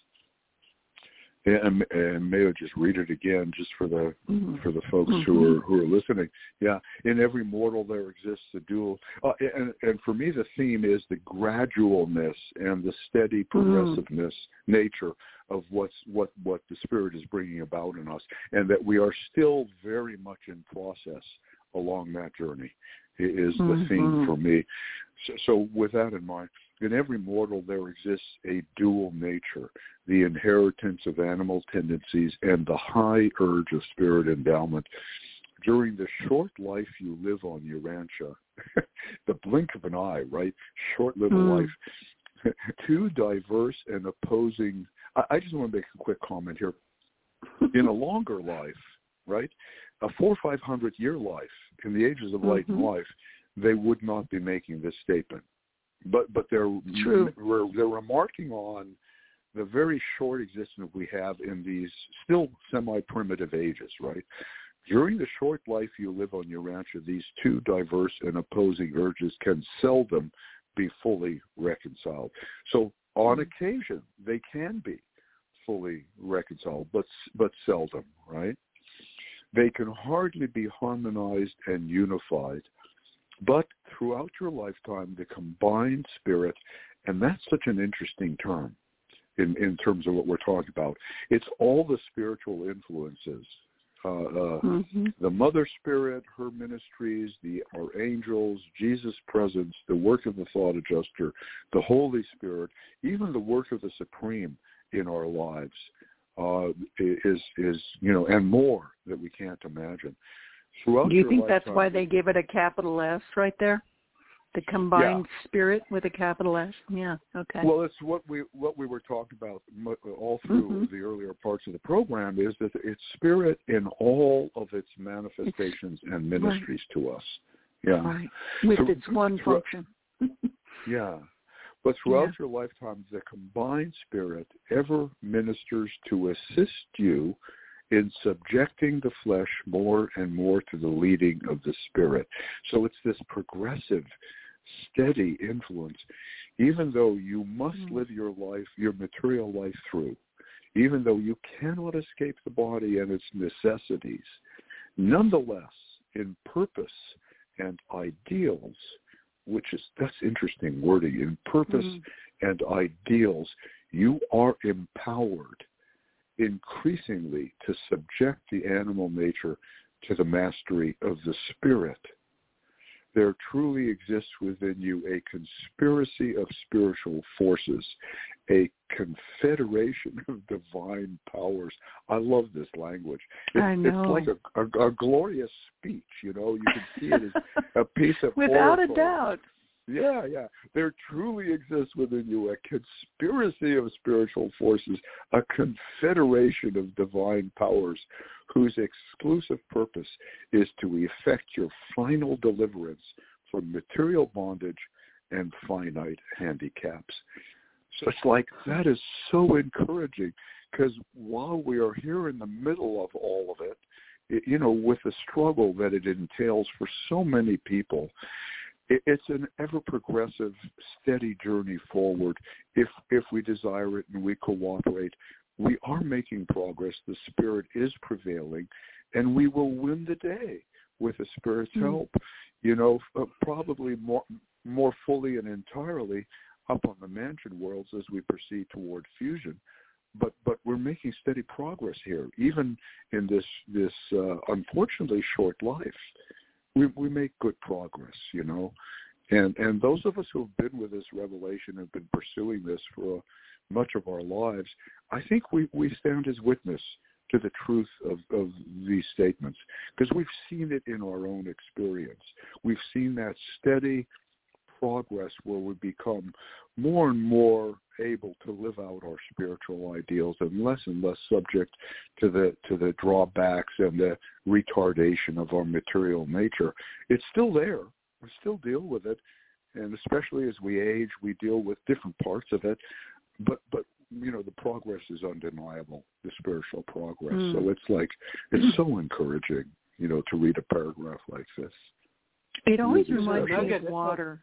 And may I just read it again, just for the folks who are listening. Yeah, in every mortal there exists a dual, and for me the theme is the gradualness and the steady progressiveness nature of what the Spirit is bringing about in us, and that we are still very much in process along that journey. Is the theme for me. So with that in mind, in every mortal there exists a dual nature, the inheritance of animal tendencies and the high urge of spirit endowment. During the short life you live on Urantia, the blink of an eye, right? Short little life. Two diverse and opposing. I just want to make a quick comment here. In a longer life, right? A 400 or 500 year life, in the ages of light and life, they would not be making this statement. But they're remarking on the very short existence we have in these still semi-primitive ages, right? During the short life you live on Urantia, these two diverse and opposing urges can seldom be fully reconciled. So on occasion, they can be fully reconciled, but seldom, right? They can hardly be harmonized and unified. But throughout your lifetime, the combined spirit, and that's such an interesting term in terms of what we're talking about. It's all the spiritual influences. The Mother Spirit, her ministries, our angels, Jesus' presence, the work of the thought adjuster, the Holy Spirit, even the work of the Supreme in our lives is and more that we can't imagine. Throughout Do you think that's lifetime, why they give it a capital S right there? The combined spirit with a capital S? Yeah, okay. Well, it's what we were talking about all through the earlier parts of the program, is that it's spirit in all of its manifestations and ministries to us. Yeah. Right. With its one function. Yeah. But throughout your lifetime, the combined spirit ever ministers to assist you in subjecting the flesh more and more to the leading of the Spirit. So it's this progressive, steady influence. Even though you must live your life, your material life through, even though you cannot escape the body and its necessities, nonetheless, in purpose and ideals, that's interesting wording, in purpose and ideals, you are empowered increasingly to subject the animal nature to the mastery of the spirit. There truly exists within you a conspiracy of spiritual forces, a confederation of divine powers. I love this language. I know. It's like a glorious speech, you know. You can see it as a piece of without oracle. a doubt. Yeah. There truly exists within you a conspiracy of spiritual forces, a confederation of divine powers whose exclusive purpose is to effect your final deliverance from material bondage and finite handicaps. So it's like, that is so encouraging, because while we are here in the middle of all of it, you know, with the struggle that it entails for so many people, it's an ever-progressive, steady journey forward. If we desire it and we cooperate, we are making progress. The Spirit is prevailing, and we will win the day with the Spirit's help. You know, probably more fully and entirely up on the mansion worlds as we proceed toward fusion. But we're making steady progress here, even in this unfortunately short life. We make good progress, you know, and those of us who have been with this revelation, have been pursuing this for much of our lives, I think we stand as witness to the truth of these statements, because we've seen it in our own experience. We've seen that steady progress where we become more and more able to live out our spiritual ideals and less subject to the drawbacks and the retardation of our material nature. It's still there. We still deal with it, and especially as we age, we deal with different parts of it. But you know, the progress is undeniable, the spiritual progress. So it's so encouraging, you know, to read a paragraph like this. It always reminds me of water.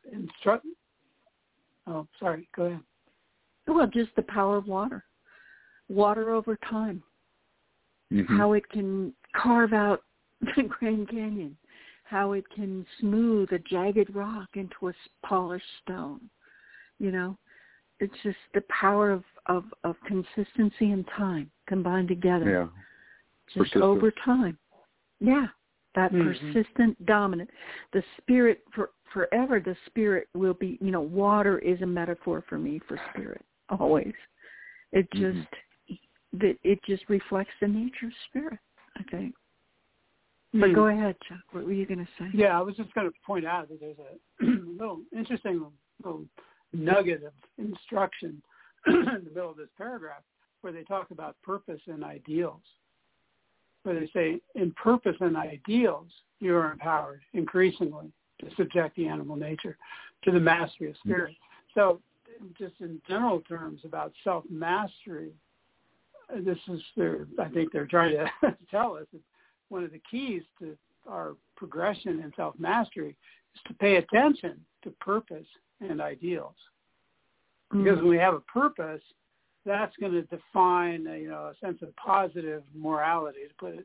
Oh, sorry. Go ahead. Well, just the power of water. Water over time. Mm-hmm. How it can carve out the Grand Canyon. How it can smooth a jagged rock into a polished stone. You know, it's just the power of consistency and time combined together. Yeah. Just over time. Yeah. That persistent, dominant. The Spirit, forever the Spirit will be, you know, water is a metaphor for me for Spirit, always. It just reflects the nature of Spirit, I think. But go ahead, Chuck. What were you going to say? Yeah, I was just going to point out that there's a little interesting little nugget of instruction in the middle of this paragraph where they talk about purpose and ideals. Where they say, in purpose and ideals, you are empowered increasingly to subject the animal nature to the mastery of spirit. So just in general terms about self-mastery, this is, I think they're trying to tell us that one of the keys to our progression in self-mastery is to pay attention to purpose and ideals. Because when we have a purpose, that's going to define, a sense of positive morality, to put it,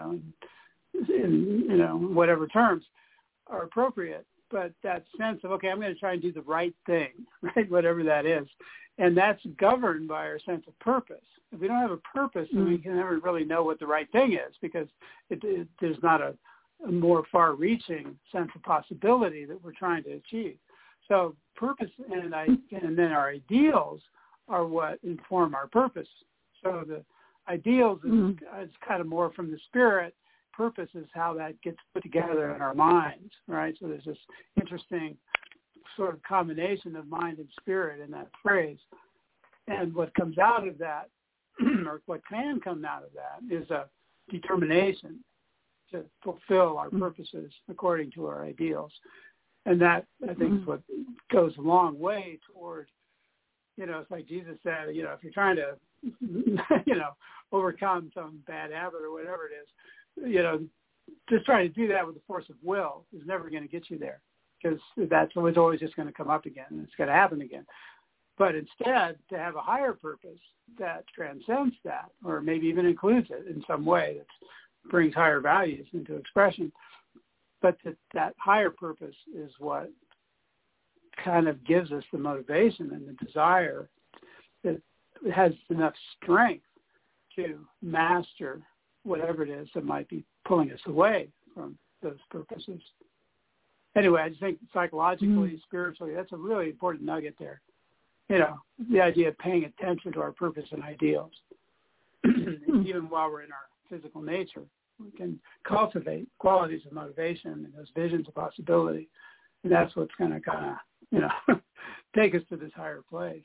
in whatever terms are appropriate. But that sense of, okay, I'm going to try and do the right thing, right, whatever that is. And that's governed by our sense of purpose. If we don't have a purpose, then we can never really know what the right thing is, because there's not a more far-reaching sense of possibility that we're trying to achieve. So purpose and then our ideals are what inform our purpose. So the ideals is kind of more from the spirit. Purpose is how that gets put together in our minds, right? So there's this interesting sort of combination of mind and spirit in that phrase. And what comes out of that, or what can come out of that, is a determination to fulfill our purposes according to our ideals. And that, I think, is what goes a long way toward, it's like Jesus said, if you're trying to, overcome some bad habit or whatever it is, just trying to do that with the force of will is never going to get you there, because that's always just going to come up again, and it's going to happen again. But instead, to have a higher purpose that transcends that, or maybe even includes it in some way that brings higher values into expression, but that higher purpose is what kind of gives us the motivation and the desire that has enough strength to master whatever it is that might be pulling us away from those purposes. Anyway, I just think psychologically, spiritually, that's a really important nugget there. You know, the idea of paying attention to our purpose and ideals. Even while we're in our physical nature, we can cultivate qualities of motivation and those visions of possibility. And that's what's going to kind of, you know, take us to this higher place.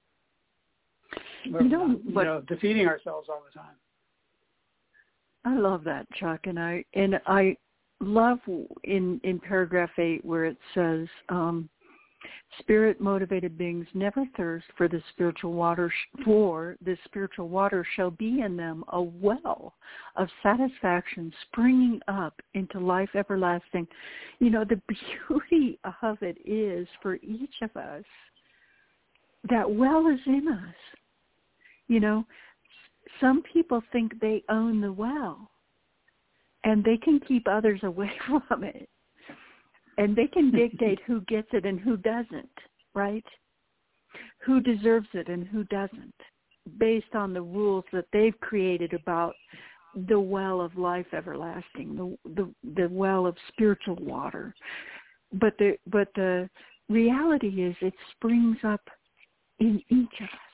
You know, defeating ourselves all the time. I love that, Chuck, and I love in paragraph 8 where it says, spirit-motivated beings never thirst for the spiritual water, for the spiritual water shall be in them a well of satisfaction springing up into life everlasting. You know, the beauty of it is for each of us, that well is in us. You know, some people think they own the well, and they can keep others away from it. And they can dictate who gets it and who doesn't, right? Who deserves it and who doesn't, based on the rules that they've created about the well of life everlasting, the well of spiritual water. But the reality is it springs up in each of us,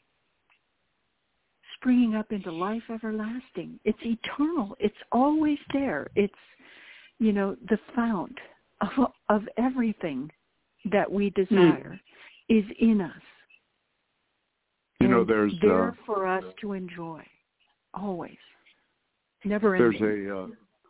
springing up into life everlasting. It's eternal. It's always there. It's, you know, the fount of everything that we desire is in us. You know, there's there for us to enjoy, always, never ending. There's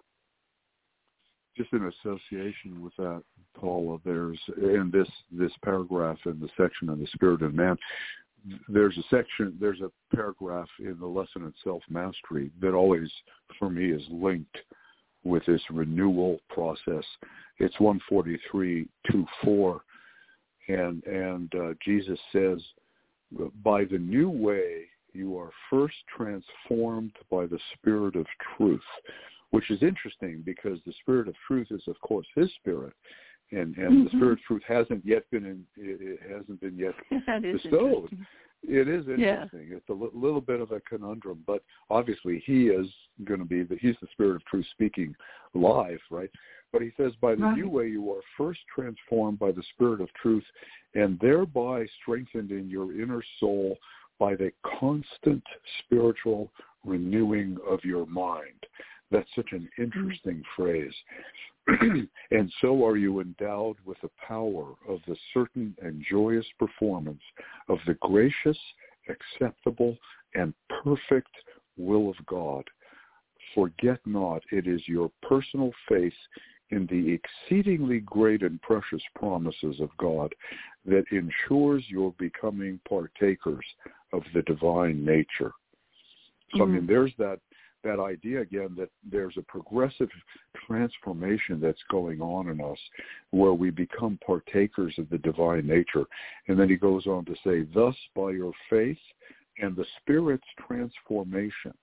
just an association with that, Paula. There's in this paragraph in the section on the spirit of man. There's a paragraph in the lesson in self-mastery that always, for me, is linked with this renewal process. It's 143:2-4, and Jesus says, by the new way you are first transformed by the Spirit of truth, which is interesting because the Spirit of truth is, of course, His Spirit, and the Spirit of truth hasn't been bestowed. It is interesting. Yeah. It's a little bit of a conundrum, but obviously He is going to be He's the Spirit of truth speaking live, right? But He says, by the new way you are first transformed by the Spirit of truth, and thereby strengthened in your inner soul by the constant spiritual renewing of your mind. That's such an interesting phrase. And so are you endowed with the power of the certain and joyous performance of the gracious, acceptable, and perfect will of God. Forget not, it is your personal faith in the exceedingly great and precious promises of God that ensures your becoming partakers of the divine nature. So, I mean, there's that idea again that there's a progressive transformation that's going on in us where we become partakers of the divine nature. And then he goes on to say, thus by your faith and the Spirit's transformation,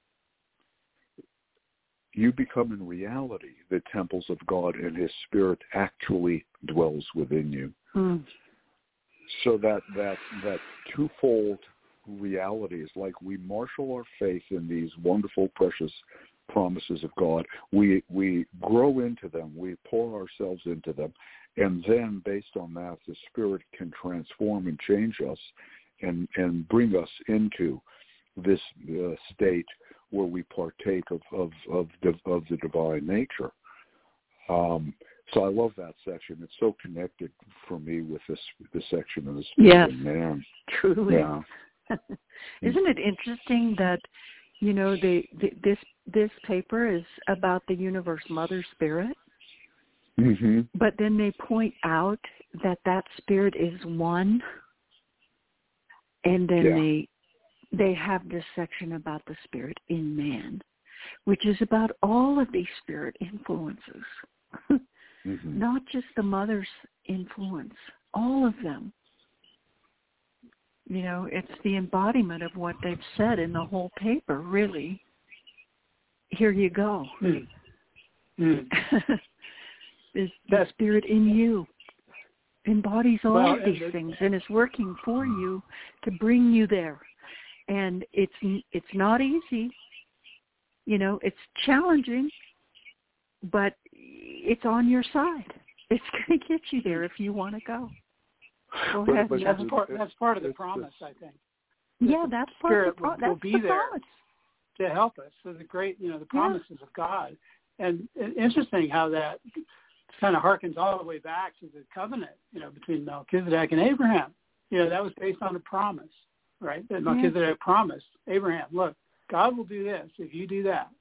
you become in reality the temples of God, and His Spirit actually dwells within you. So that twofold reality is like we marshal our faith in these wonderful, precious promises of God. We grow into them. We pour ourselves into them. And then based on that, the Spirit can transform and change us and bring us into this state where we partake of the divine nature. So I love that section. It's so connected for me with this section of the Spirit of Man. Truly. Yeah. Isn't it interesting that, you know, this paper is about the Universe Mother Spirit, but then they point out that Spirit is one, and then they have this section about the Spirit in man, which is about all of these spirit influences, not just the Mother's influence, all of them. You know, it's the embodiment of what they've said in the whole paper, really. Here you go. The Spirit in you embodies all of these things and is working for you to bring you there. and it's not easy. You know, it's challenging, but it's on your side. It's going to get you there if you want to go. Go ahead. But that's part of the promise, I think. Yeah, that's part of the promise. Will be there to help us. So the promises of God. And interesting how that kind of harkens all the way back to the covenant, between Melchizedek and Abraham. That was based on a promise, right? That Melchizedek promised Abraham, look, God will do this if you do that,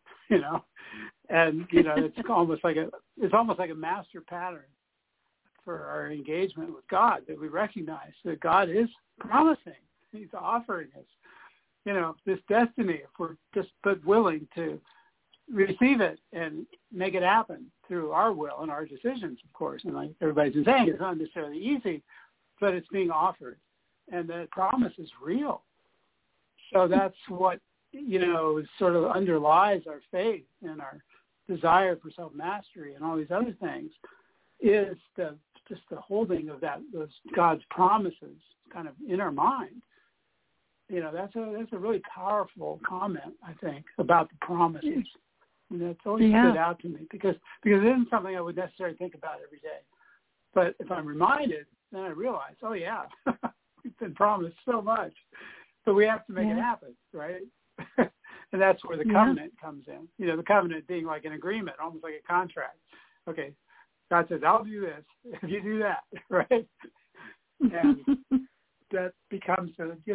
and it's almost like a master pattern for our engagement with God, that we recognize that God is promising. He's offering us, this destiny if we're just but willing to receive it and make it happen through our will and our decisions, of course. And like everybody's been saying, it's not necessarily easy, but it's being offered, and that promise is real. So that's what sort of underlies our faith and our desire for self-mastery and all these other things, is just the holding of those God's promises kind of in our mind. That's a really powerful comment, I think, about the promises. And that's always stood out to me because it isn't something I would necessarily think about every day. But if I'm reminded, then I realize, oh yeah, we've been promised so much, but we have to make it happen, right? And that's where the covenant comes in. The covenant being like an agreement, almost like a contract. Okay, God says, I'll do this if you do that, right? And that becomes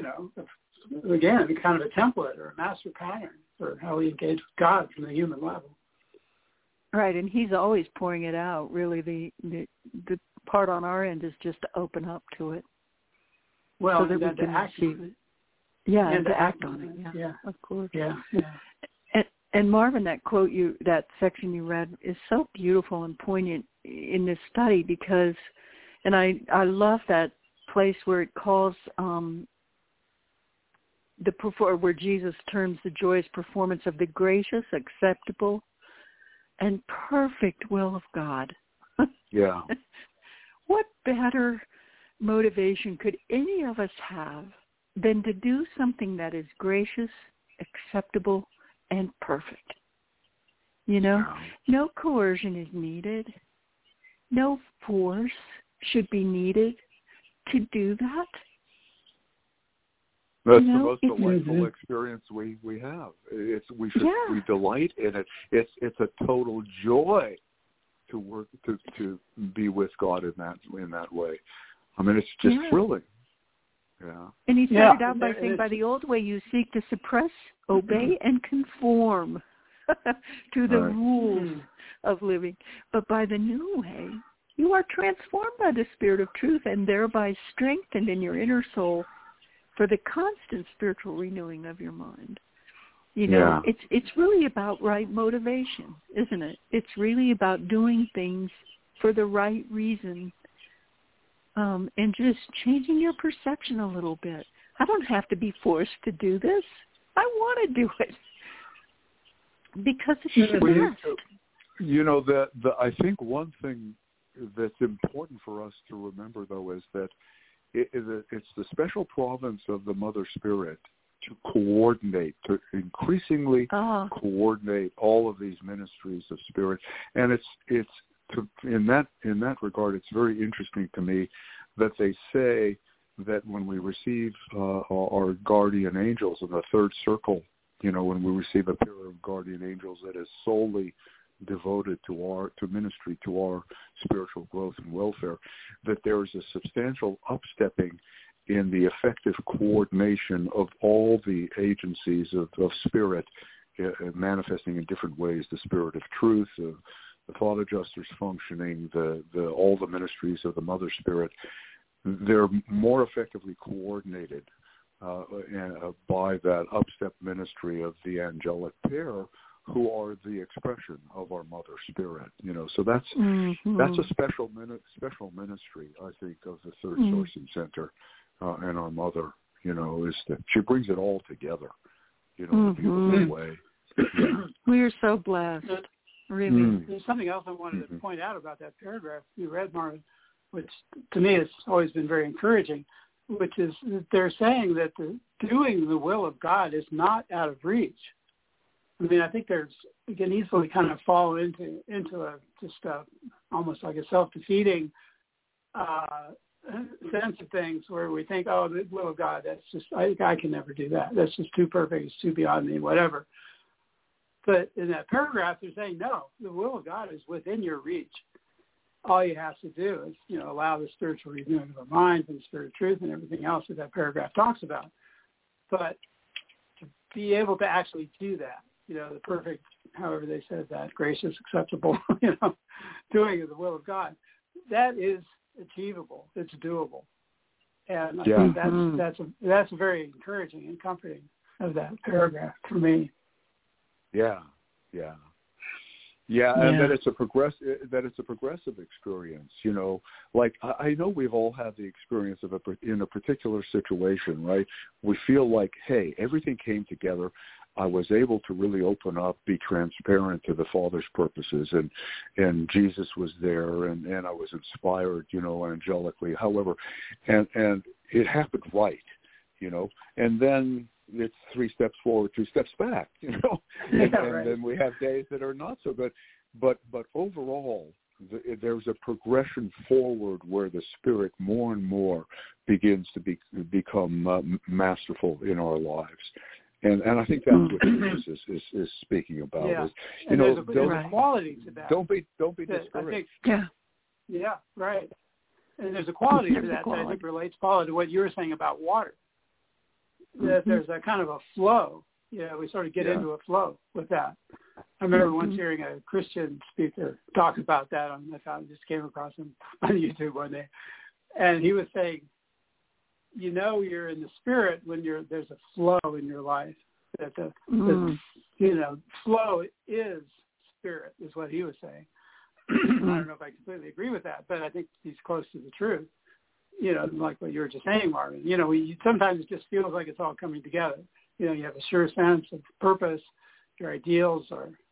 again, kind of a template or a master pattern for how we engage with God from the human level. Right, and He's always pouring it out. Really, the part on our end is just to open up to it. Well, so that we can receive it. Yeah, and to act on it. Yeah, of course. Yeah. And Marvin, that section you read is so beautiful and poignant in this study because, and I love that place where it calls where Jesus terms the joyous performance of the gracious, acceptable, and perfect will of God. Yeah. What better motivation could any of us have than to do something that is gracious, acceptable, and perfect? No coercion is needed. No force should be needed to do that. That's the most delightful experience we have. We delight in it. It's a total joy to work to be with God in that way. I mean, it's just thrilling. Yeah. And he started out by saying, by the old way you seek to suppress, obey, and conform to the rules of living. But by the new way, you are transformed by the Spirit of truth and thereby strengthened in your inner soul for the constant spiritual renewing of your mind. It's really about right motivation, isn't it? It's really about doing things for the right reason. And just changing your perception a little bit. I don't have to be forced to do this. I want to do it because it's the best. I think one thing that's important for us to remember, though, is that it's the special province of the Mother Spirit to coordinate, to increasingly coordinate all of these ministries of spirit, and it's. In that regard, it's very interesting to me that they say that when we receive our guardian angels in the third circle, when we receive a pair of guardian angels that is solely devoted to ministry, to our spiritual growth and welfare, that there is a substantial upstepping in the effective coordination of all the agencies of spirit manifesting in different ways, the spirit of truth, the Father Juster's functioning, all the ministries of the Mother Spirit. They're more effectively coordinated by that upstep ministry of the angelic pair, who are the expression of our Mother Spirit. So that's a special ministry, I think, of the Third Sourcing Center and our Mother. Is that she brings it all together, in a beautiful way. Yeah. We are so blessed. Really. There's something else I wanted to point out about that paragraph you read, Marvin, which to me has always been very encouraging. which is they're saying that doing the will of God is not out of reach. I mean, I think we can easily kind of fall into almost like a self-defeating sense of things where we think, oh, the will of God, that's just, I can never do that. That's just too perfect. It's too beyond me, whatever. But in that paragraph, they're saying, no, the will of God is within your reach. All you have to do is, allow the spiritual renewing of our minds and the spirit of truth and everything else that paragraph talks about. But to be able to actually do that, the perfect, however they said that, gracious, acceptable, doing of the will of God, that is achievable. It's doable. And I think that's very encouraging and comforting of that paragraph for me. Yeah. And that it's a progressive experience. Like I know we've all had the experience of in a particular situation, right? We feel like, hey, everything came together. I was able to really open up, be transparent to the Father's purposes, and Jesus was there, and I was inspired, angelically. However, and it happened right, and then it's 3 steps forward, 2 steps back, and then we have days that are not so good. But overall, there's a progression forward where the Spirit more and more begins to become masterful in our lives. And I think that's what Jesus is speaking about. Yeah. Is, there's a quality to that. Don't be discouraged. Yeah, right. And there's a quality to that I think relates, Paula, to what you were saying about water. That there's a kind of a flow. We sort of get into a flow with that. I remember once hearing a Christian speaker talk about that. I just came across him on YouTube one day, and he was saying, you're in the Spirit when there's a flow in your life. That the flow is Spirit, is what he was saying. I don't know if I completely agree with that, but I think he's close to the truth. Like what you were just saying, Marvin. Sometimes it just feels like it's all coming together. You have a sure sense of purpose. Your ideals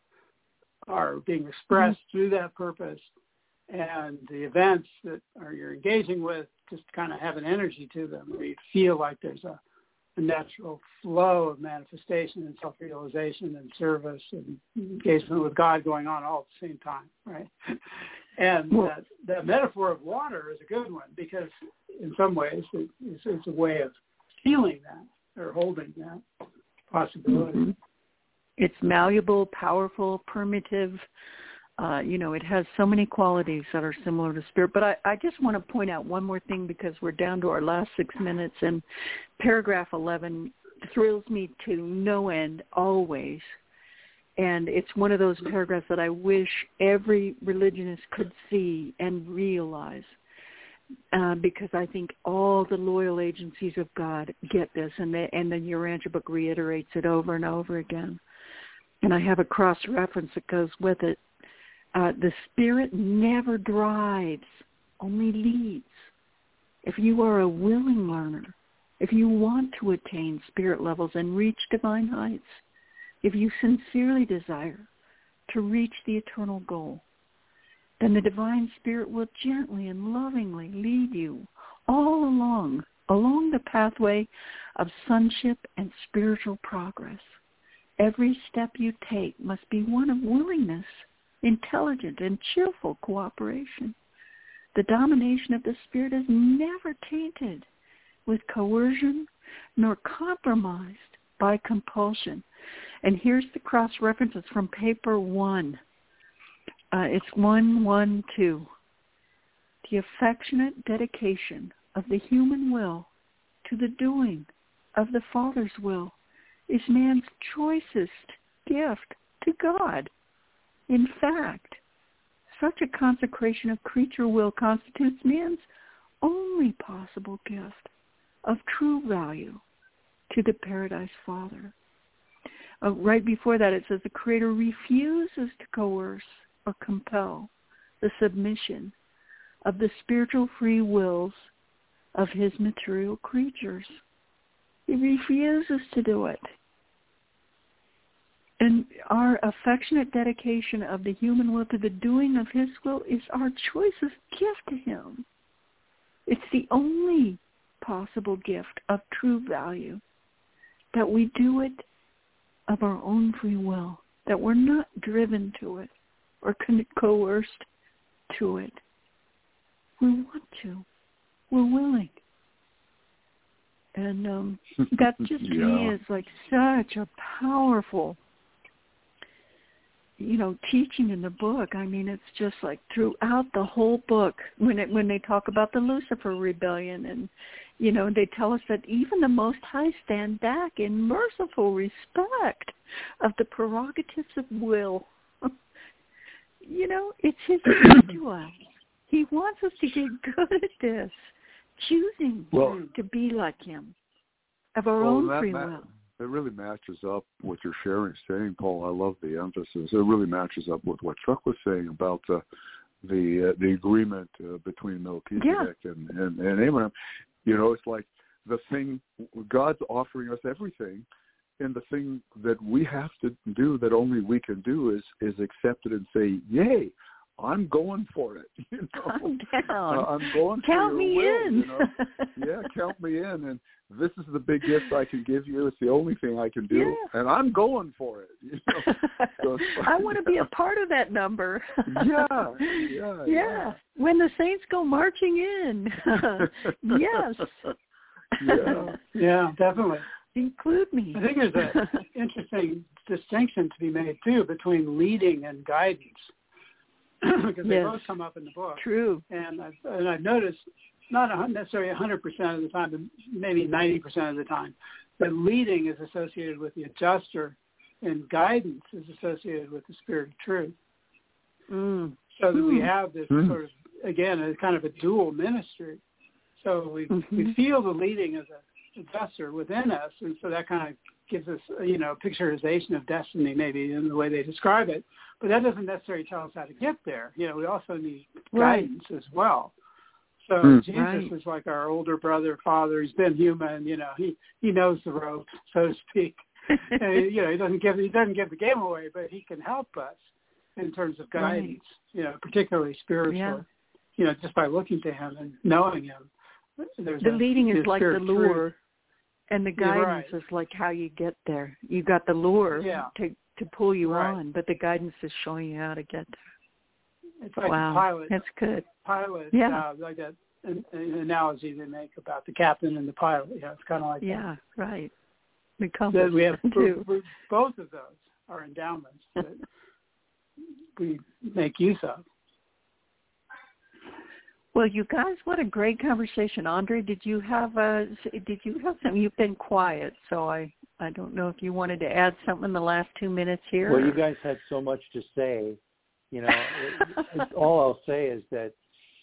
are being expressed through that purpose, and the events that you're engaging with just kind of have an energy to them where you feel like there's a natural flow of manifestation and self-realization and service and engagement with God going on all at the same time, right? And that metaphor of water is a good one because in some ways it's a way of feeling that or holding that possibility. It's malleable, powerful, permeative. It has so many qualities that are similar to Spirit. But I just want to point out one more thing because we're down to our last 6 minutes. And paragraph 11 thrills me to no end always. And it's one of those paragraphs that I wish every religionist could see and realize because I think all the loyal agencies of God get this. And the Urantia book reiterates it over and over again. And I have a cross-reference that goes with it. The Spirit never drives, only leads. If you are a willing learner, if you want to attain spirit levels and reach divine heights, if you sincerely desire to reach the eternal goal, then the divine Spirit will gently and lovingly lead you all along the pathway of sonship and spiritual progress. Every step you take must be one of willingness, intelligent and cheerful cooperation. The domination of the Spirit is never tainted with coercion nor compromised by compulsion. And here's the cross-references from paper 1. It's 1:1:2. The affectionate dedication of the human will to the doing of the Father's will is man's choicest gift to God. In fact, such a consecration of creature will constitutes man's only possible gift of true value to the Paradise Father. Right before that, it says the Creator refuses to coerce or compel the submission of the spiritual free wills of his material creatures. He refuses to do it. And our affectionate dedication of the human will to the doing of his will is our choicest gift to him. It's the only possible gift of true value, that we do it of our own free will, that we're not driven to it or coerced to it. We want to. We're willing. And that just to me is like such a powerful, teaching in the book. I mean, it's just like throughout the whole book when they talk about the Lucifer rebellion, and they tell us that even the Most High stand back in merciful respect of the prerogatives of will. It's his gift to us. He wants us to get good at this, choosing to be like him, of our own free will. It really matches up with your saying, Paul. I love the emphasis. It really matches up with what Chuck was saying about the agreement between Melchizedek and Abraham. It's like the thing, God's offering us everything, and the thing that we have to do that only we can do is accept it and say, yay, I'm going for it. I'm down. I'm going count for me your in. Yeah, count me in. And this is the big gift I can give you. It's the only thing I can do, and I'm going for it. So I want to be a part of that number. Yeah. When the saints go marching in. Yes. Yeah, definitely. Include me. I think there's an interesting distinction to be made too between leading and guidance. Because they both come up in the book. True. And I've noticed, not necessarily 100% of the time, but maybe 90% of the time, that leading is associated with the adjuster and guidance is associated with the spirit of truth. So that we have this sort of, again, a kind of a dual ministry. So we feel the leading as an adjuster within us, and so that kind of gives us, picturization of destiny maybe in the way they describe it. But that doesn't necessarily tell us how to get there. We also need guidance as well. So Jesus is like our older brother, father. He's been human. He knows the ropes, so to speak. And, he doesn't give the game away, but he can help us in terms of guidance. Particularly spiritual. Just by looking to him and knowing him. The leading is like the lure. Truth. And the guidance is like how you get there. You got the lure to pull you on, but the guidance is showing you how to get there. It's like a pilot. That's good. Pilot, like that an analogy they make about the captain and the pilot. It's kind of like that. Right. The compass. We have both of those are endowments that we make use of. Well, you guys, what a great conversation. Andre, did you have something? You've been quiet, so I don't know if you wanted to add something in the last 2 minutes here. Well, you guys had so much to say. All I'll say is that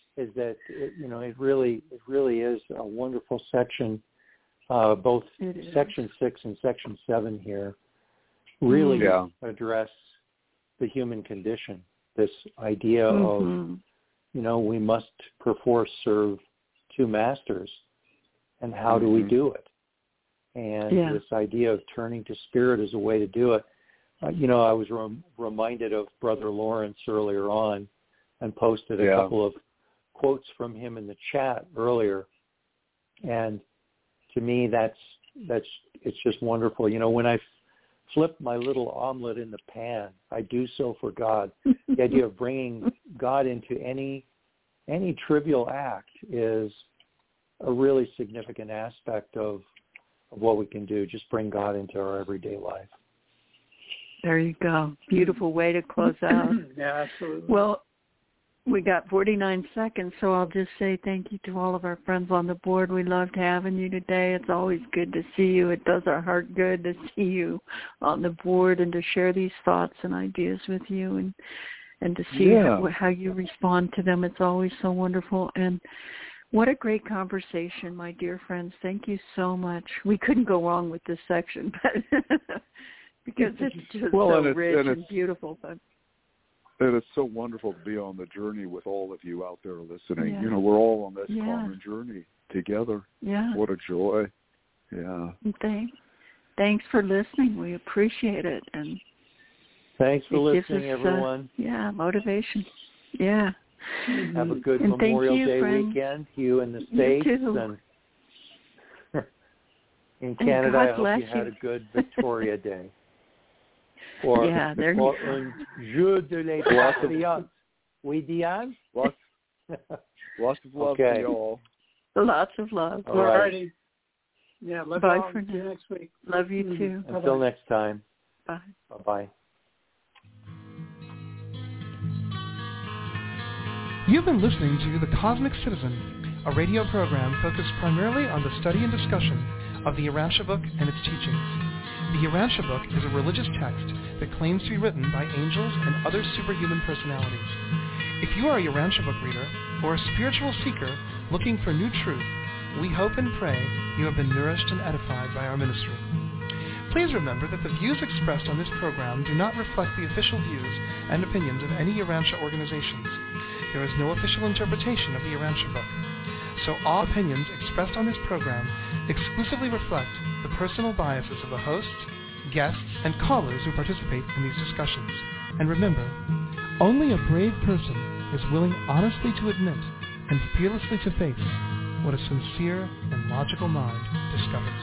it really is a wonderful section. Both Section 6 and Section 7 here really address the human condition. This idea of we must perforce serve two masters, and how do we do it? And this idea of turning to spirit as a way to do it. I was reminded of Brother Lawrence earlier on, and posted a couple of quotes from him in the chat earlier. And to me, it's just wonderful. When I flip my little omelet in the pan, I do so for God. The idea of bringing God into any trivial act is a really significant aspect of what we can do. Just bring God into our everyday life. There you go. Beautiful way to close out. Yeah, absolutely. Well, we got 49 seconds, so I'll just say thank you to all of our friends on the board. We loved having you today. It's always good to see you. It does our heart good to see you on the board and to share these thoughts and ideas with you and to see how you respond to them. It's always so wonderful. And what a great conversation, my dear friends. Thank you so much. We couldn't go wrong with this section, but because it's just so rich and beautiful. But and it's so wonderful to be on the journey with all of you out there listening. Yeah. We're all on this common journey together. Yeah. What a joy. Yeah. Thanks for listening. We appreciate it. And thanks for listening, everyone. Motivation. Yeah. Have a good Memorial Day weekend. You in the States. You too. In Canada, I hope you you had a good Victoria Day. Or, yeah, there you or go. un jeu de les patriotes. Oui, Diane? Lots of love Okay. to y'all. Lots of love. All right. Alrighty. Yeah, love Bye you all. for See you now. next week. Love you too. Until next time. Bye. Bye-bye. You've been listening to The Cosmic Citizen, a radio program focused primarily on the study and discussion of the Urantia book and its teachings. The Urantia book is a religious text that claims to be written by angels and other superhuman personalities. If you are a Urantia book reader or a spiritual seeker looking for new truth, we hope and pray you have been nourished and edified by our ministry. Please remember that the views expressed on this program do not reflect the official views and opinions of any Urantia organizations. There is no official interpretation of the Urantia book, so all opinions expressed on this program exclusively reflect the personal biases of the hosts, guests, and callers who participate in these discussions. And remember, only a brave person is willing honestly to admit and fearlessly to face what a sincere and logical mind discovers.